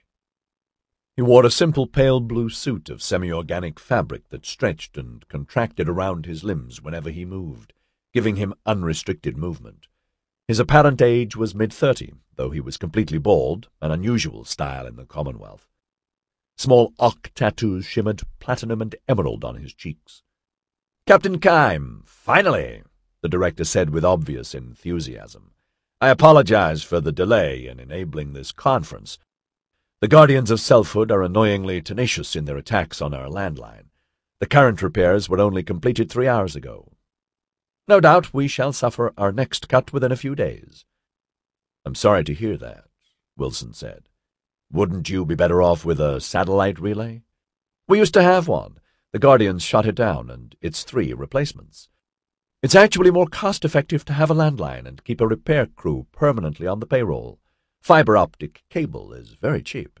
He wore a simple pale blue suit of semi-organic fabric that stretched and contracted around his limbs whenever he moved, giving him unrestricted movement. His apparent age was mid-thirty, though he was completely bald, an unusual style in the Commonwealth. Small ock tattoos shimmered platinum and emerald on his cheeks. "Captain Keim, finally!" the director said with obvious enthusiasm. "I apologize for the delay in enabling this conference. The Guardians of Selfhood are annoyingly tenacious in their attacks on our landline. The current repairs were only completed three hours ago. No doubt we shall suffer our next cut within a few days." "I'm sorry to hear that," Wilson said. "Wouldn't you be better off with a satellite relay?" "We used to have one. The Guardians shot it down, and it's three replacements. It's actually more cost-effective to have a landline and keep a repair crew permanently on the payroll. Fiber optic cable is very cheap."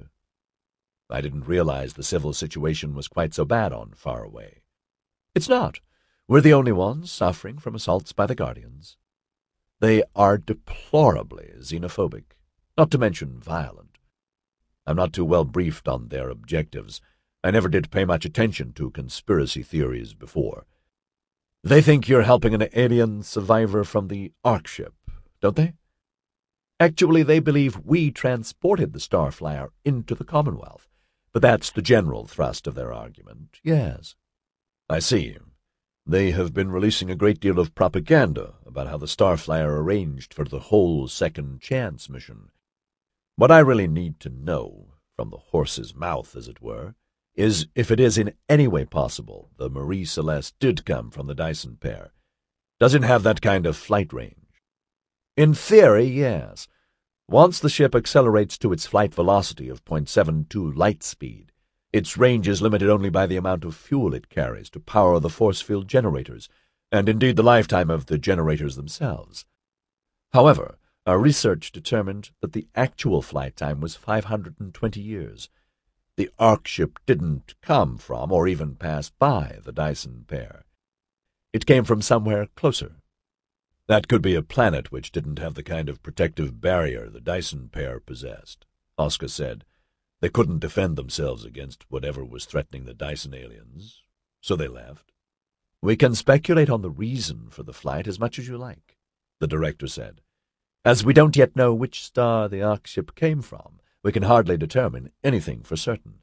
"I didn't realize the civil situation was quite so bad on Faraway." "It's not. We're the only ones suffering from assaults by the Guardians. They are deplorably xenophobic, not to mention violent. I'm not too well briefed on their objectives. I never did pay much attention to conspiracy theories before. They think you're helping an alien survivor from the Ark ship, don't they? Actually, they believe we transported the Starflyer into the Commonwealth, but that's the general thrust of their argument, yes." "I see. They have been releasing a great deal of propaganda about how the Starflyer arranged for the whole Second Chance mission. What I really need to know, from the horse's mouth, as it were, is if it is in any way possible the Marie Celeste did come from the Dyson pair. Does it have that kind of flight range?" "In theory, yes. Once the ship accelerates to its flight velocity of point seven two light speed, its range is limited only by the amount of fuel it carries to power the force field generators, and indeed the lifetime of the generators themselves. However, our research determined that the actual flight time was five hundred twenty years. The Ark ship didn't come from or even pass by the Dyson pair. It came from somewhere closer." "That could be a planet which didn't have the kind of protective barrier the Dyson pair possessed," Oscar said. "They couldn't defend themselves against whatever was threatening the Dyson aliens, so they left." "We can speculate on the reason for the flight as much as you like," the director said. "As we don't yet know which star the Ark ship came from, we can hardly determine anything for certain.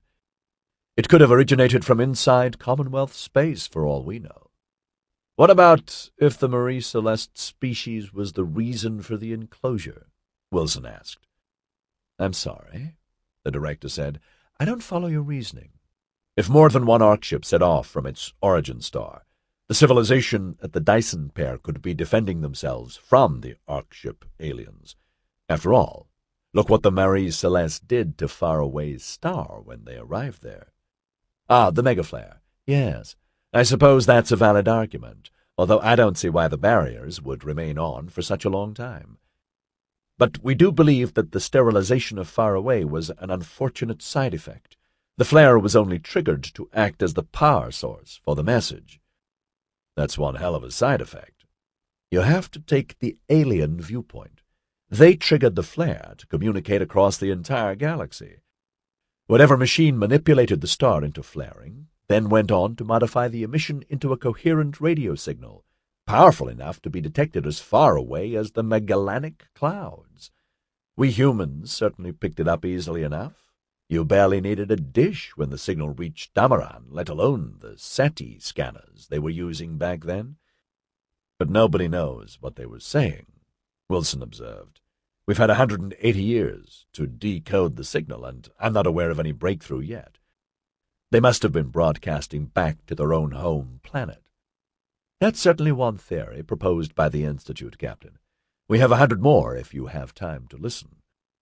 It could have originated from inside Commonwealth space, for all we know." "What about if the Marie Celeste species was the reason for the enclosure?" Wilson asked. "I'm sorry," the director said. "I don't follow your reasoning. If more than one Ark ship set off from its origin star, the civilization at the Dyson pair could be defending themselves from the Ark ship aliens. After all, look what the Marie Celeste did to Faraway's star when they arrived there." "Ah, the megaflare. Yes. I suppose that's a valid argument, although I don't see why the barriers would remain on for such a long time. But we do believe that the sterilization of Faraway was an unfortunate side effect. The flare was only triggered to act as the power source for the message." "That's one hell of a side effect." "You have to take the alien viewpoint. They triggered the flare to communicate across the entire galaxy. Whatever machine manipulated the star into flaring then went on to modify the emission into a coherent radio signal, powerful enough to be detected as far away as the Magellanic Clouds. We humans certainly picked it up easily enough. You barely needed a dish when the signal reached Damaran, let alone the SETI scanners they were using back then." "But nobody knows what they were saying," Wilson observed. "We've had a hundred and eighty years to decode the signal, and I'm not aware of any breakthrough yet. They must have been broadcasting back to their own home planet." "That's certainly one theory proposed by the Institute, Captain. We have a hundred more if you have time to listen."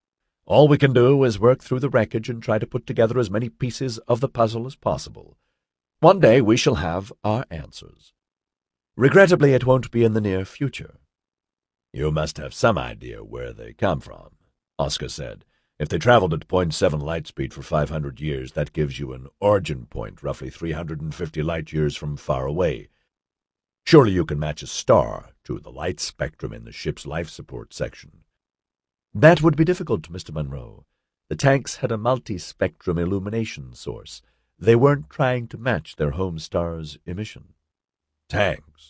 All we can do is work through the wreckage and try to put together as many pieces of the puzzle as possible. One day we shall have our answers. Regrettably, it won't be in the near future." "You must have some idea where they come from," Oscar said. "If they traveled at point seven light speed for five hundred years, that gives you an origin point roughly three hundred fifty light-years from far away. Surely you can match a star to the light spectrum in the ship's life support section." "That would be difficult, Mister Monroe. The tanks had a multi-spectrum illumination source. They weren't trying to match their home star's emission." "Tanks?"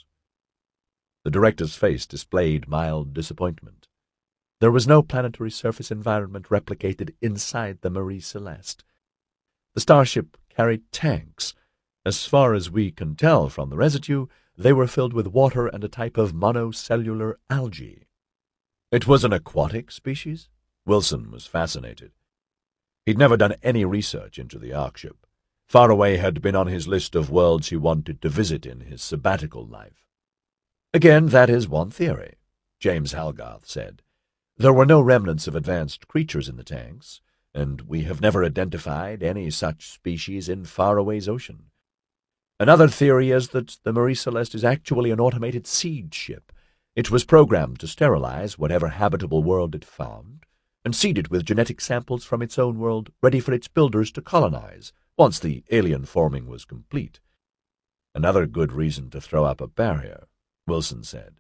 The director's face displayed mild disappointment. There was no planetary surface environment replicated inside the Marie Celeste. The starship carried tanks. As far as we can tell from the residue, they were filled with water and a type of monocellular algae. "It was an aquatic species?" Wilson was fascinated. He'd never done any research into the Ark ship. Faraway had been on his list of worlds he wanted to visit in his sabbatical life. "Again, that is one theory," James Halgarth said. "There were no remnants of advanced creatures in the tanks, and we have never identified any such species in Faraway's ocean. Another theory is that the Marie Celeste is actually an automated seed ship. It was programmed to sterilize whatever habitable world it found, and seed it with genetic samples from its own world ready for its builders to colonize once the alien forming was complete." "Another good reason to throw up a barrier," Wilson said.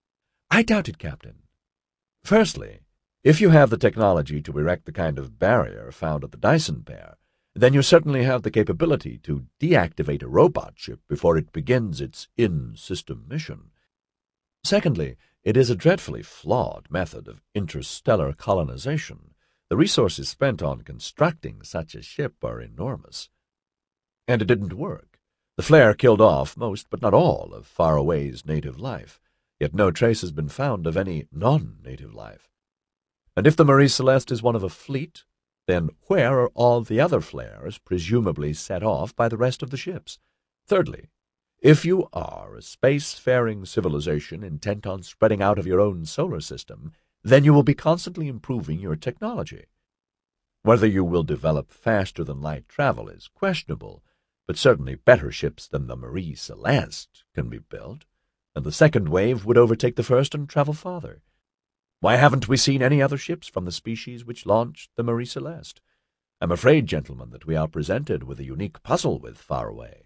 "I doubt it, Captain. Firstly, if you have the technology to erect the kind of barrier found at the Dyson pair, then you certainly have the capability to deactivate a robot ship before it begins its in-system mission. Secondly, it is a dreadfully flawed method of interstellar colonization. The resources spent on constructing such a ship are enormous. And it didn't work. The flare killed off most, but not all, of Faraway's native life, yet no trace has been found of any non-native life. And if the Marie Celeste is one of a fleet, then where are all the other flares presumably set off by the rest of the ships? Thirdly, if you are a space-faring civilization intent on spreading out of your own solar system, then you will be constantly improving your technology. Whether you will develop faster-than-light travel is questionable, but certainly better ships than the Marie Celeste can be built, and the second wave would overtake the first and travel farther. Why haven't we seen any other ships from the species which launched the Marie Celeste? I'm afraid, gentlemen, that we are presented with a unique puzzle with Faraway.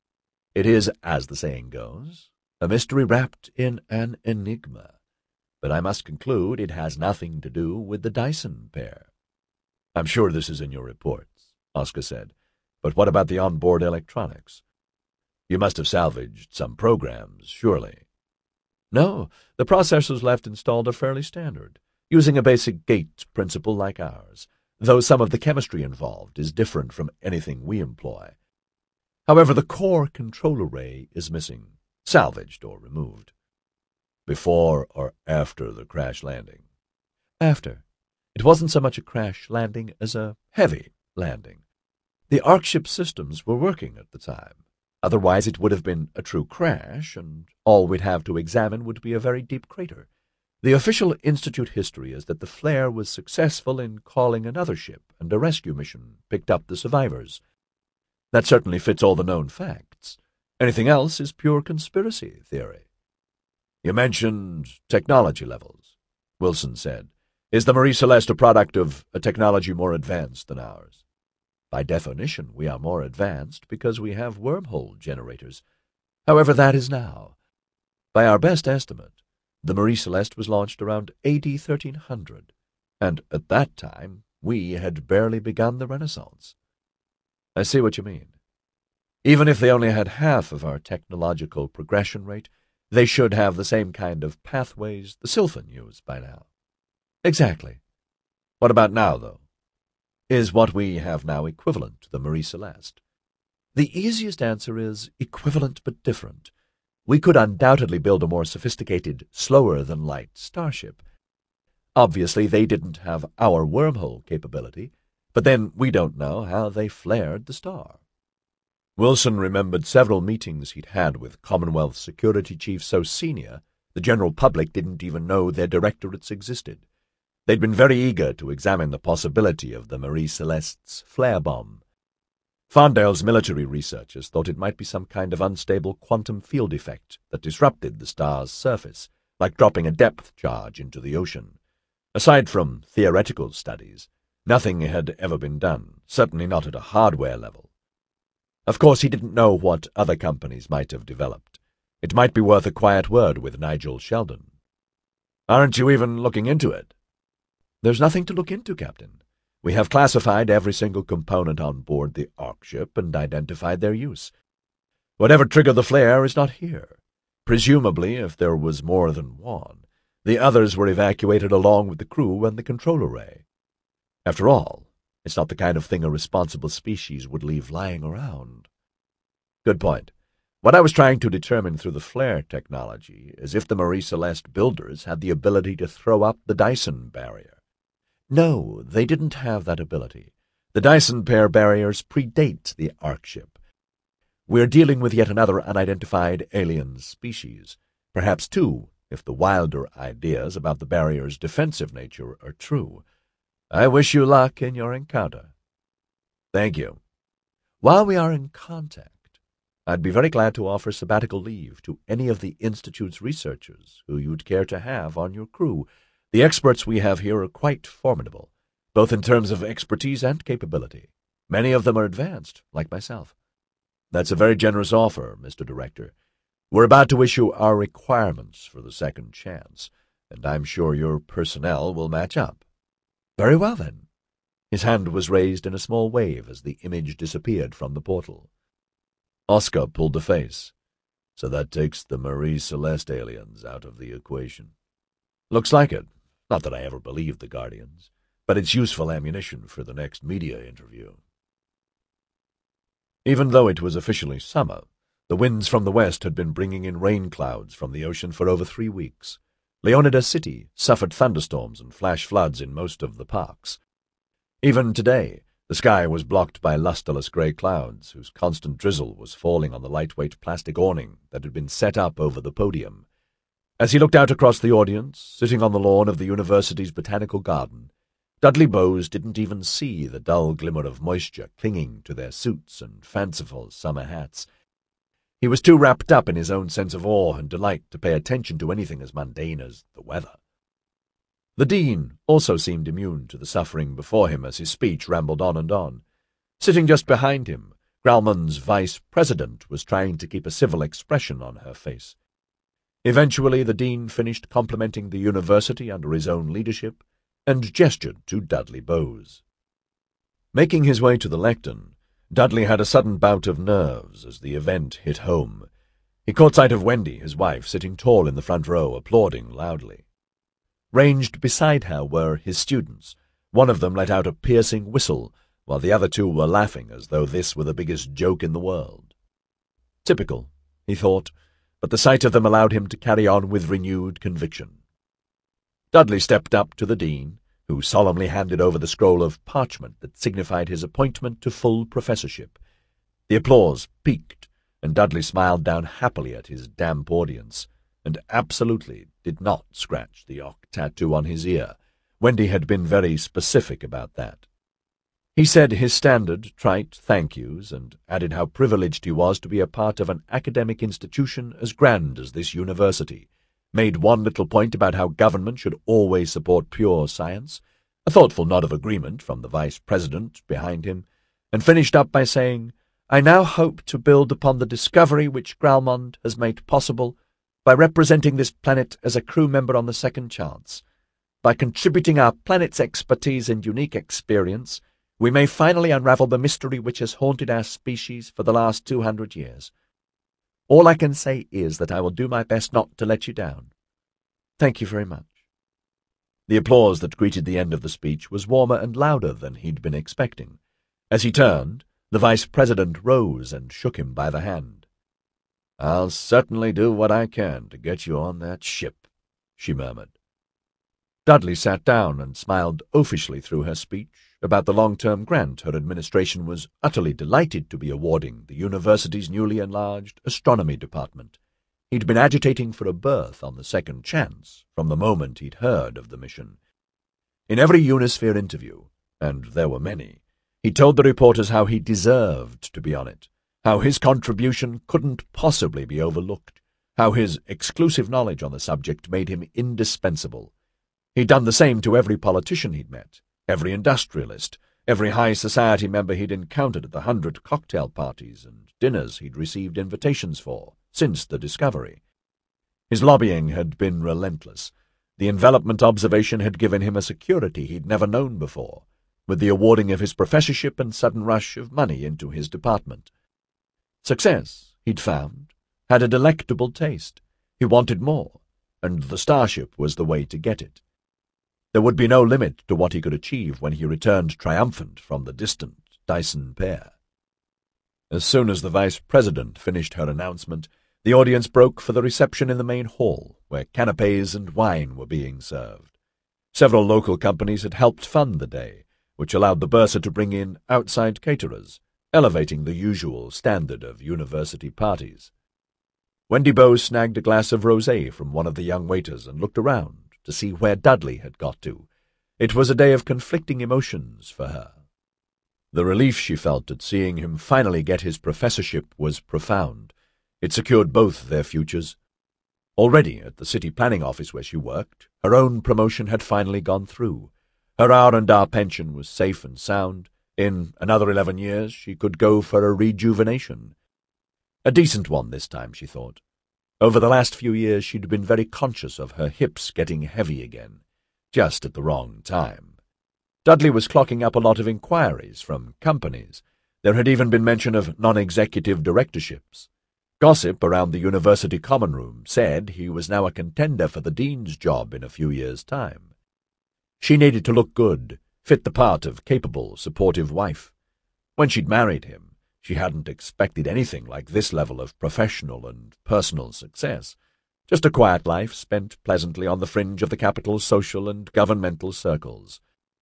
It is, as the saying goes, a mystery wrapped in an enigma. But I must conclude it has nothing to do with the Dyson pair." "I'm sure this is in your reports," Oscar said. "But what about the onboard electronics? You must have salvaged some programs, surely." "No, the processors left installed are fairly standard, using a basic gate principle like ours, though some of the chemistry involved is different from anything we employ. However, the core control array is missing, salvaged or removed." "Before or after the crash landing?" "After. It wasn't so much a crash landing as a heavy landing. The Ark ship systems were working at the time. Otherwise it would have been a true crash, and all we'd have to examine would be a very deep crater. The official Institute history is that the flare was successful in calling another ship, and a rescue mission picked up the survivors. That certainly fits all the known facts. Anything else is pure conspiracy theory." "You mentioned technology levels," Wilson said. "Is the Marie Celeste a product of a technology more advanced than ours?" "By definition, we are more advanced because we have wormhole generators. However, that is now. By our best estimate, the Marie Celeste was launched around A D thirteen hundred, and at that time we had barely begun the Renaissance." "I see what you mean. Even if they only had half of our technological progression rate, they should have the same kind of pathways the Sylphan used by now." "Exactly. What about now, though? Is what we have now equivalent to the Marie Celeste? The easiest answer is equivalent but different. We could undoubtedly build a more sophisticated, slower-than-light starship. Obviously, they didn't have our wormhole capability, but then we don't know how they flared the star." Wilson remembered several meetings he'd had with Commonwealth security chiefs so senior the general public didn't even know their directorates existed. They'd been very eager to examine the possibility of the Marie Celeste's flare bomb. Fondale's military researchers thought it might be some kind of unstable quantum field effect that disrupted the star's surface, like dropping a depth charge into the ocean. Aside from theoretical studies, nothing had ever been done, certainly not at a hardware level. Of course, he didn't know what other companies might have developed. It might be worth a quiet word with Nigel Sheldon. "Aren't you even looking into it?" "There's nothing to look into, Captain. We have classified every single component on board the Ark ship and identified their use. Whatever triggered the flare is not here. Presumably, if there was more than one, the others were evacuated along with the crew and the control array. After all, it's not the kind of thing a responsible species would leave lying around." "Good point. What I was trying to determine through the flare technology is if the Marie Celeste builders had the ability to throw up the Dyson barrier." "No, they didn't have that ability. The Dyson pair barriers predate the Ark ship. We're dealing with yet another unidentified alien species, perhaps two, if the wilder ideas about the barrier's defensive nature are true. I wish you luck in your encounter." "Thank you. While we are in contact, I'd be very glad to offer sabbatical leave to any of the Institute's researchers who you'd care to have on your crew. The experts we have here are quite formidable, both in terms of expertise and capability. Many of them are advanced, like myself." "That's a very generous offer, Mister Director. We're about to issue our requirements for the second chance, and I'm sure your personnel will match up." "Very well, then." His hand was raised in a small wave as the image disappeared from the portal. Oscar pulled a face. "So that takes the Marie Celeste aliens out of the equation." "Looks like it. Not that I ever believed the Guardians, but it's useful ammunition for the next media interview." Even though it was officially summer, the winds from the west had been bringing in rain clouds from the ocean for over three weeks. Leonidas City suffered thunderstorms and flash floods in most of the parks. Even today, the sky was blocked by lusterless grey clouds, whose constant drizzle was falling on the lightweight plastic awning that had been set up over the podium. As he looked out across the audience, sitting on the lawn of the university's botanical garden, Dudley Bowes didn't even see the dull glimmer of moisture clinging to their suits and fanciful summer hats. He was too wrapped up in his own sense of awe and delight to pay attention to anything as mundane as the weather. The Dean also seemed immune to the suffering before him as his speech rambled on and on. Sitting just behind him, Grauman's vice president was trying to keep a civil expression on her face. Eventually the Dean finished complimenting the university under his own leadership and gestured to Dudley Bowes. Making his way to the lectern, Dudley had a sudden bout of nerves as the event hit home. He caught sight of Wendy, his wife, sitting tall in the front row, applauding loudly. Ranged beside her were his students. One of them let out a piercing whistle, while the other two were laughing as though this were the biggest joke in the world. Typical, he thought, but the sight of them allowed him to carry on with renewed conviction. Dudley stepped up to the Dean, who solemnly handed over the scroll of parchment that signified his appointment to full professorship. The applause peaked, and Dudley smiled down happily at his damp audience, and absolutely did not scratch the Ark tattoo on his ear. Wendy had been very specific about that. He said his standard, trite thank-yous, and added how privileged he was to be a part of an academic institution as grand as this university, made one little point about how government should always support pure science, a thoughtful nod of agreement from the vice-president behind him, and finished up by saying, "I now hope to build upon the discovery which Gralmond has made possible by representing this planet as a crew member on the second chance. By contributing our planet's expertise and unique experience, we may finally unravel the mystery which has haunted our species for the last two hundred years. All I can say is that I will do my best not to let you down. Thank you very much." The applause that greeted the end of the speech was warmer and louder than he'd been expecting. As he turned, the vice-president rose and shook him by the hand. "I'll certainly do what I can to get you on that ship," she murmured. Dudley sat down and smiled oafishly through her speech about the long-term grant her administration was utterly delighted to be awarding the university's newly enlarged astronomy department. He'd been agitating for a berth on the second chance from the moment he'd heard of the mission. In every Unisphere interview, and there were many, he told the reporters how he deserved to be on it, how his contribution couldn't possibly be overlooked, how his exclusive knowledge on the subject made him indispensable. He'd done the same to every politician he'd met, every industrialist, every high society member he'd encountered at the hundred cocktail parties and dinners he'd received invitations for since the discovery. His lobbying had been relentless. The envelopment observation had given him a security he'd never known before, with the awarding of his professorship and sudden rush of money into his department. Success, he'd found, had a delectable taste. He wanted more, and the starship was the way to get it. There would be no limit to what he could achieve when he returned triumphant from the distant Dyson pair. As soon as the vice president finished her announcement, the audience broke for the reception in the main hall, where canapes and wine were being served. Several local companies had helped fund the day, which allowed the bursar to bring in outside caterers, elevating the usual standard of university parties. Wendy Bowes snagged a glass of rosé from one of the young waiters and looked around to see where Dudley had got to. It was a day of conflicting emotions for her. The relief she felt at seeing him finally get his professorship was profound. It secured both their futures. Already, at the city planning office where she worked, her own promotion had finally gone through. Her R and R pension was safe and sound. In another eleven years she could go for a rejuvenation. A decent one this time, she thought. Over the last few years she'd been very conscious of her hips getting heavy again, just at the wrong time. Dudley was clocking up a lot of inquiries from companies. There had even been mention of non-executive directorships. Gossip around the university common room said he was now a contender for the dean's job in a few years' time. She needed to look good, fit the part of capable, supportive wife. When she'd married him, she hadn't expected anything like this level of professional and personal success. Just a quiet life spent pleasantly on the fringe of the capital's social and governmental circles.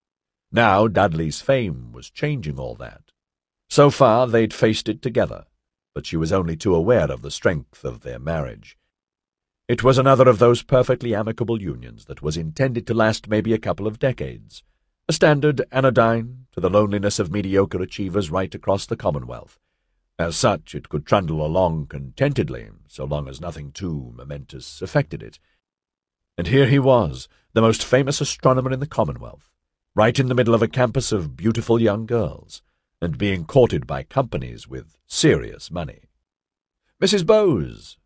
Now Dudley's fame was changing all that. So far they'd faced it together, but she was only too aware of the strength of their marriage. It was another of those perfectly amicable unions that was intended to last maybe a couple of decades, a standard anodyne to the loneliness of mediocre achievers right across the Commonwealth. As such, it could trundle along contentedly, so long as nothing too momentous affected it. And here he was, the most famous astronomer in the Commonwealth, right in the middle of a campus of beautiful young girls, and being courted by companies with serious money. "Missus Bowes!"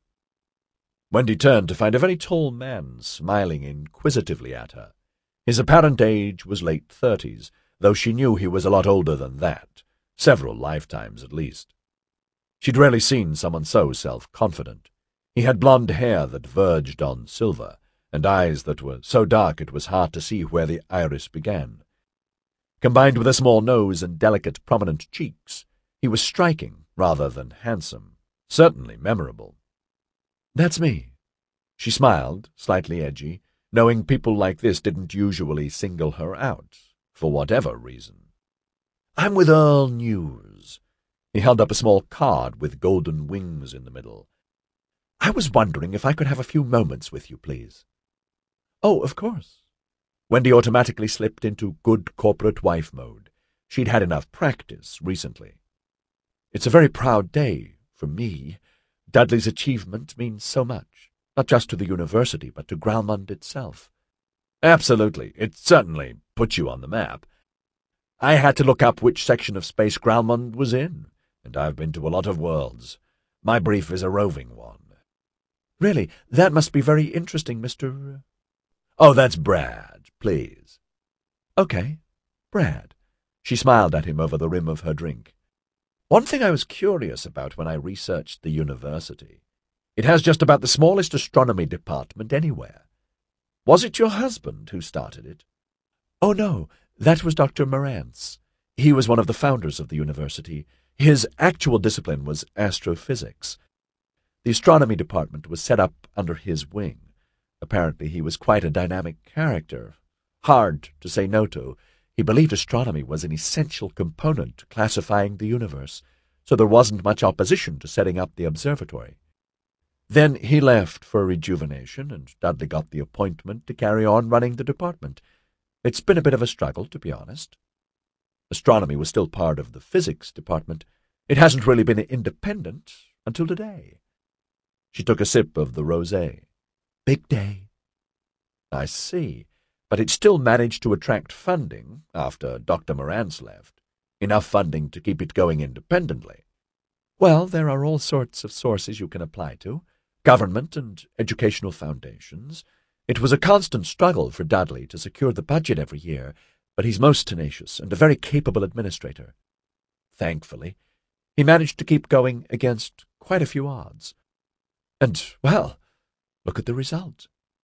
Wendy turned to find a very tall man smiling inquisitively at her. His apparent age was late thirties, though she knew he was a lot older than that, several lifetimes at least. She'd rarely seen someone so self-confident. He had blonde hair that verged on silver, and eyes that were so dark it was hard to see where the iris began. Combined with a small nose and delicate, prominent cheeks, he was striking rather than handsome, certainly memorable. "That's me." She smiled, slightly edgy, knowing people like this didn't usually single her out, for whatever reason. "I'm with Earl News." He held up a small card with golden wings in the middle. "I was wondering if I could have a few moments with you, please." "Oh, of course." Wendy automatically slipped into good corporate wife mode. She'd had enough practice recently. "It's a very proud day for me. Dudley's achievement means so much, not just to the university, but to Gralmund itself." "Absolutely. It certainly put you on the map. I had to look up which section of space Gralmund was in, and I've been to a lot of worlds. My brief is a roving one." "Really, that must be very interesting, Mister "Oh, that's Brad, please." "Okay, Brad." She smiled at him over the rim of her drink. "One thing I was curious about when I researched the university. It has just about the smallest astronomy department anywhere. Was it your husband who started it?" "Oh, no, that was Doctor Marantz. He was one of the founders of the university. His actual discipline was astrophysics. The astronomy department was set up under his wing. Apparently he was quite a dynamic character, hard to say no to. He believed astronomy was an essential component to classifying the universe, so there wasn't much opposition to setting up the observatory. Then he left for rejuvenation, and Dudley got the appointment to carry on running the department. It's been a bit of a struggle, to be honest. Astronomy was still part of the physics department. It hasn't really been independent until today. She took a sip of the rosé. Big day. I see. But it still managed to attract funding after Doctor Morantz left. Enough funding to keep it going independently. Well, there are all sorts of sources you can apply to. Government and educational foundations. It was a constant struggle for Dudley to secure the budget every year, but he's most tenacious and a very capable administrator. Thankfully, he managed to keep going against quite a few odds. And, well, look at the result.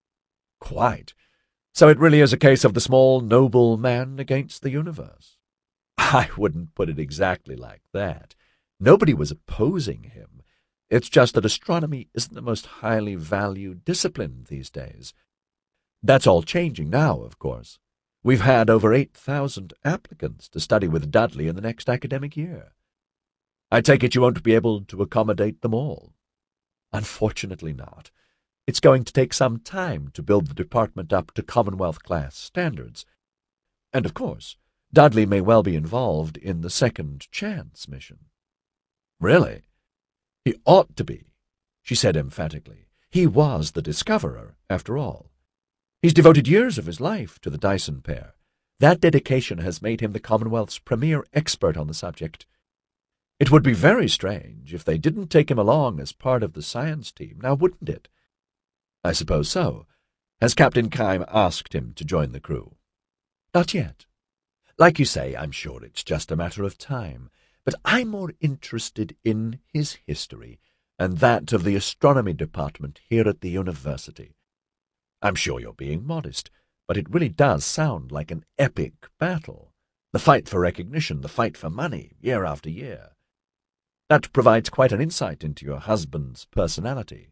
Quite. So it really is a case of the small, noble man against the universe. I wouldn't put it exactly like that. Nobody was opposing him. It's just that astronomy isn't the most highly valued discipline these days. That's all changing now, of course. We've had over eight thousand applicants to study with Dudley in the next academic year. I take it you won't be able to accommodate them all. Unfortunately not. It's going to take some time to build the department up to Commonwealth-class standards. And, of course, Dudley may well be involved in the Second Chance mission. Really? He ought to be, she said emphatically. He was the discoverer, after all. He's devoted years of his life to the Dyson pair. That dedication has made him the Commonwealth's premier expert on the subject. It would be very strange if they didn't take him along as part of the science team, now wouldn't it? I suppose so. Has Captain Keim asked him to join the crew? Not yet. Like you say, I'm sure it's just a matter of time, but I'm more interested in his history and that of the astronomy department here at the university. I'm sure you're being modest, but it really does sound like an epic battle. The fight for recognition, the fight for money, year after year. That provides quite an insight into your husband's personality.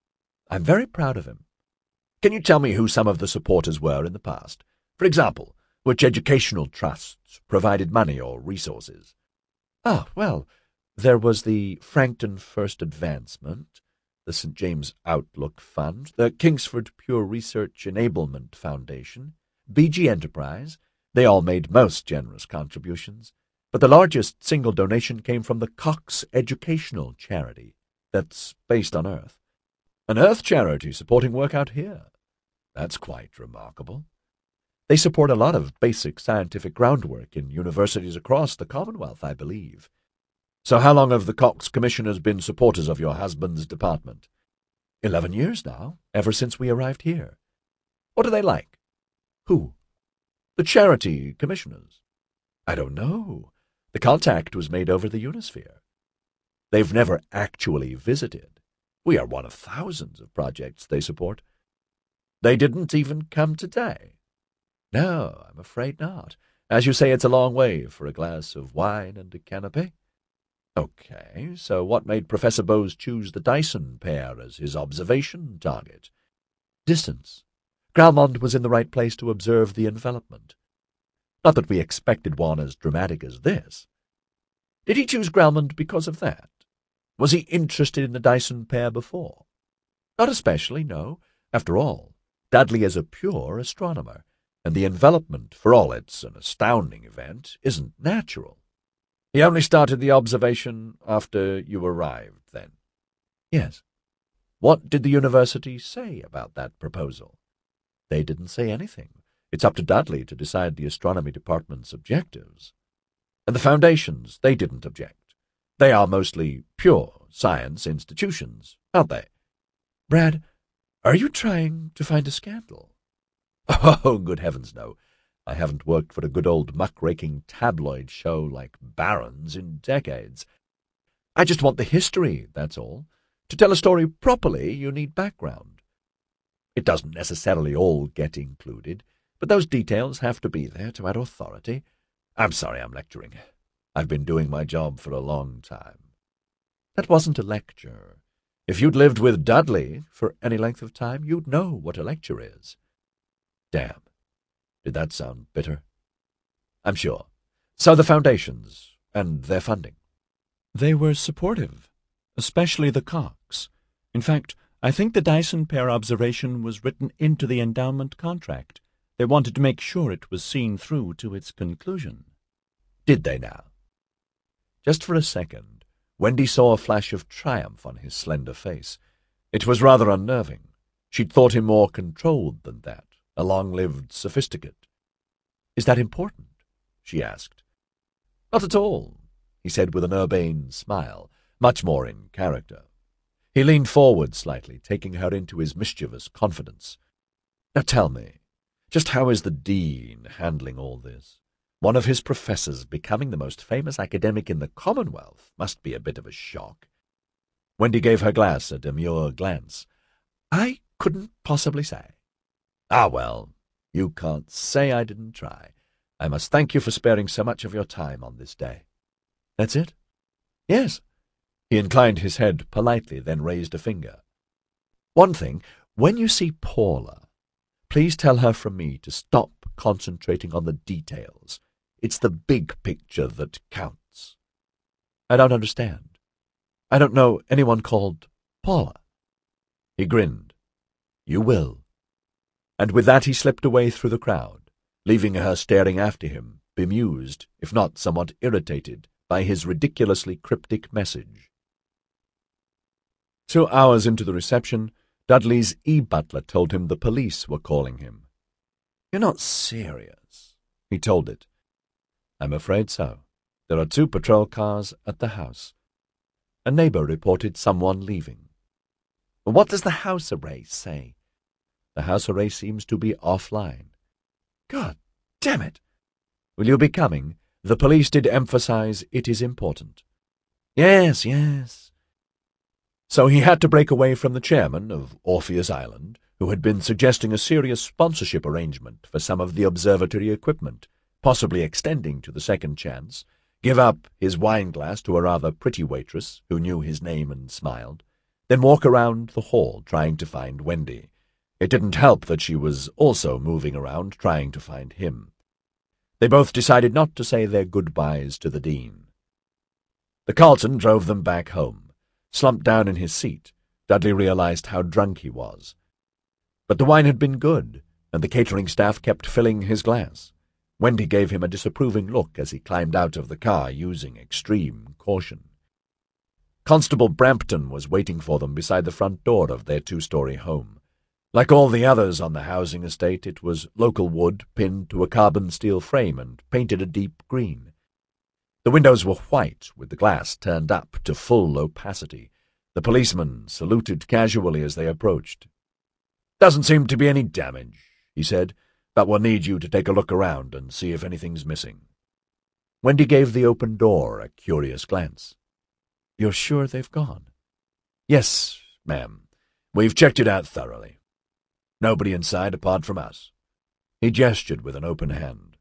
I'm very proud of him. Can you tell me who some of the supporters were in the past? For example, which educational trusts provided money or resources? Ah, well, there was the Frankton First Advancement, the Saint James Outlook Fund, the Kingsford Pure Research Enablement Foundation, B G Enterprise. They all made most generous contributions, but the largest single donation came from the Cox Educational Charity, that's based on Earth. An Earth charity supporting work out here. That's quite remarkable. They support a lot of basic scientific groundwork in universities across the Commonwealth, I believe. So how long have the Cox Commissioners been supporters of your husband's department? Eleven years now, ever since we arrived here. What are they like? Who? The charity commissioners. I don't know. The contact was made over the Unisphere. They've never actually visited. We are one of thousands of projects they support. They didn't even come today. No, I'm afraid not. As you say, it's a long way for a glass of wine and a canapé. Okay, so what made Professor Bose choose the Dyson pair as his observation target? Distance. Gralmond was in the right place to observe the envelopment. Not that we expected one as dramatic as this. Did he choose Gralmond because of that? Was he interested in the Dyson pair before? Not especially, no. After all, Dudley is a pure astronomer, and the envelopment, for all it's an astounding event, isn't natural. He only started the observation after you arrived, then? Yes. What did the university say about that proposal? They didn't say anything. It's up to Dudley to decide the astronomy department's objectives. And the foundations, they didn't object. They are mostly pure science institutions, aren't they? Brad, are you trying to find a scandal? Oh, good heavens, no. I haven't worked for a good old muckraking tabloid show like Barron's in decades. I just want the history, that's all. To tell a story properly, you need background. It doesn't necessarily all get included, but those details have to be there to add authority. I'm sorry I'm lecturing. I've been doing my job for a long time. That wasn't a lecture. If you'd lived with Dudley for any length of time, you'd know what a lecture is. Damn. Did that sound bitter? I'm sure. So the foundations and their funding. They were supportive, especially the Cox. In fact, I think the Dyson pair observation was written into the endowment contract. They wanted to make sure it was seen through to its conclusion. Did they now? Just for a second, Wendy saw a flash of triumph on his slender face. It was rather unnerving. She'd thought him more controlled than that, a long-lived sophisticate. "Is that important?" she asked. "Not at all," he said with an urbane smile, much more in character. He leaned forward slightly, taking her into his mischievous confidence. "Now tell me, just how is the Dean handling all this? One of his professors becoming the most famous academic in the Commonwealth must be a bit of a shock." Wendy gave her glass a demure glance. "I couldn't possibly say." "Ah, well, you can't say I didn't try. I must thank you for sparing so much of your time on this day." "That's it?" "Yes." He inclined his head politely, then raised a finger. "One thing, when you see Paula, please tell her from me to stop concentrating on the details. It's the big picture that counts." "I don't understand. I don't know anyone called Paula." He grinned. "You will." And with that he slipped away through the crowd, leaving her staring after him, bemused, if not somewhat irritated, by his ridiculously cryptic message. Two hours into the reception, Dudley's e-butler told him the police were calling him. "You're not serious," he told it. "I'm afraid so. There are two patrol cars at the house." A neighbor reported someone leaving. "What does the house array say?" "The house array seems to be offline." "God damn it!" "Will you be coming? The police did emphasize it is important." "Yes, yes." So he had to break away from the chairman of Orpheus Island, who had been suggesting a serious sponsorship arrangement for some of the observatory equipment, possibly extending to the second chance, give up his wine-glass to a rather pretty waitress who knew his name and smiled, then walk around the hall trying to find Wendy. It didn't help that she was also moving around trying to find him. They both decided not to say their goodbyes to the Dean. The Carlton drove them back home. Slumped down in his seat, Dudley realized how drunk he was. But the wine had been good, and the catering staff kept filling his glass. Wendy gave him a disapproving look as he climbed out of the car using extreme caution. Constable Brampton was waiting for them beside the front door of their two-story home. Like all the others on the housing estate, it was local wood pinned to a carbon steel frame and painted a deep green. The windows were white, with the glass turned up to full opacity. The policeman saluted casually as they approached. "Doesn't seem to be any damage," he said, "but we'll need you to take a look around and see if anything's missing." Wendy gave the open door a curious glance. "You're sure they've gone?" "Yes, ma'am. We've checked it out thoroughly. Nobody inside apart from us." He gestured with an open hand.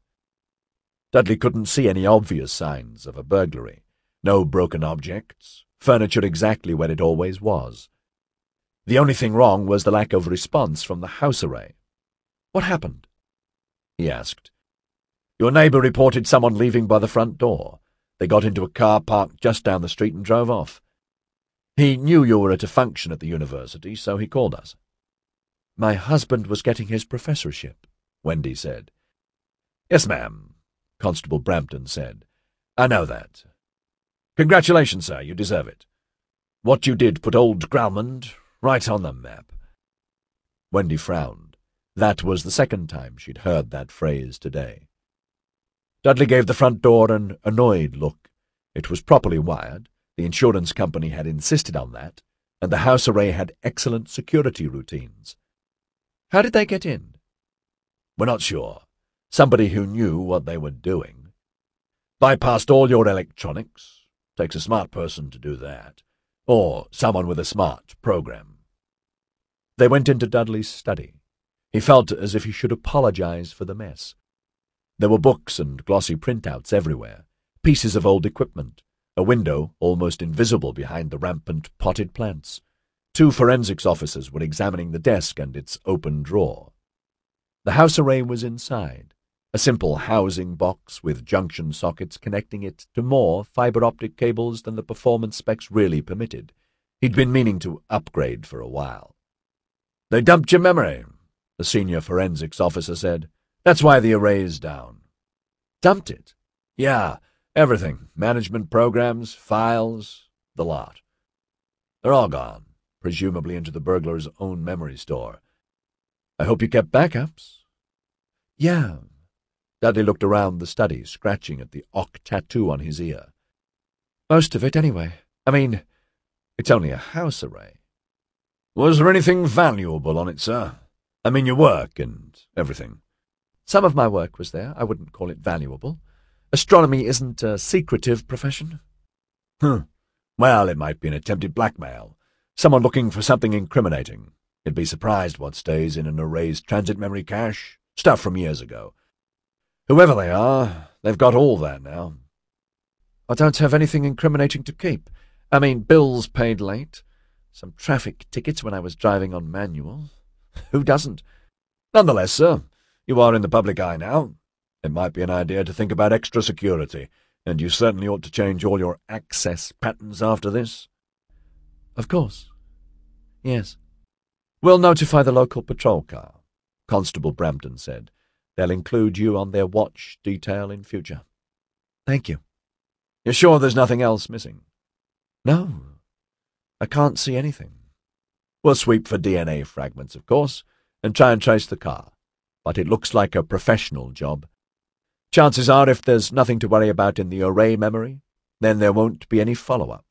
Dudley couldn't see any obvious signs of a burglary. No broken objects, furniture exactly where it always was. The only thing wrong was the lack of response from the house array. "What happened?" he asked. "Your neighbor reported someone leaving by the front door. They got into a car parked just down the street and drove off. He knew you were at a function at the university, so he called us." "My husband was getting his professorship," Wendy said. "Yes, ma'am," Constable Brampton said. "I know that. Congratulations, sir, you deserve it. What you did put old Gralmond right on the map." Wendy frowned. That was the second time she'd heard that phrase today. Dudley gave the front door an annoyed look. It was properly wired. The insurance company had insisted on that, and the house array had excellent security routines. "How did they get in?" "We're not sure. Somebody who knew what they were doing. Bypassed all your electronics. Takes a smart person to do that. Or someone with a smart program." They went into Dudley's study. He felt as if he should apologize for the mess. There were books and glossy printouts everywhere, pieces of old equipment, a window almost invisible behind the rampant potted plants. Two forensics officers were examining the desk and its open drawer. The house array was inside, a simple housing box with junction sockets connecting it to more fiber-optic cables than the performance specs really permitted. He'd been meaning to upgrade for a while. "They dumped your memory," the senior forensics officer said. That's why the array's down. Dumped it? Yeah, everything. Management programs, files, the lot. They're all gone, presumably into the burglar's own memory store. I hope you kept backups. Yeah. Dudley looked around the study, scratching at the Ock tattoo on his ear. Most of it, anyway. I mean, it's only a house array. Was there anything valuable on it, sir? I mean, your work and everything. Some of my work was there. I wouldn't call it valuable. Astronomy isn't a secretive profession. Hmm. Well, it might be an attempted blackmail. Someone looking for something incriminating. You'd be surprised what stays in an array's transit memory cache. Stuff from years ago. Whoever they are, they've got all that now. I don't have anything incriminating to keep. I mean, bills paid late. Some traffic tickets when I was driving on manual. Who doesn't? Nonetheless, sir, you are in the public eye now. It might be an idea to think about extra security, and you certainly ought to change all your access patterns after this. Of course. Yes. We'll notify the local patrol car, Constable Brampton said. They'll include you on their watch detail in future. Thank you. You're sure there's nothing else missing? No. I can't see anything. We'll sweep for D N A fragments, of course, and try and trace the car. But it looks like a professional job. Chances are if there's nothing to worry about in the array memory, then there won't be any follow-up.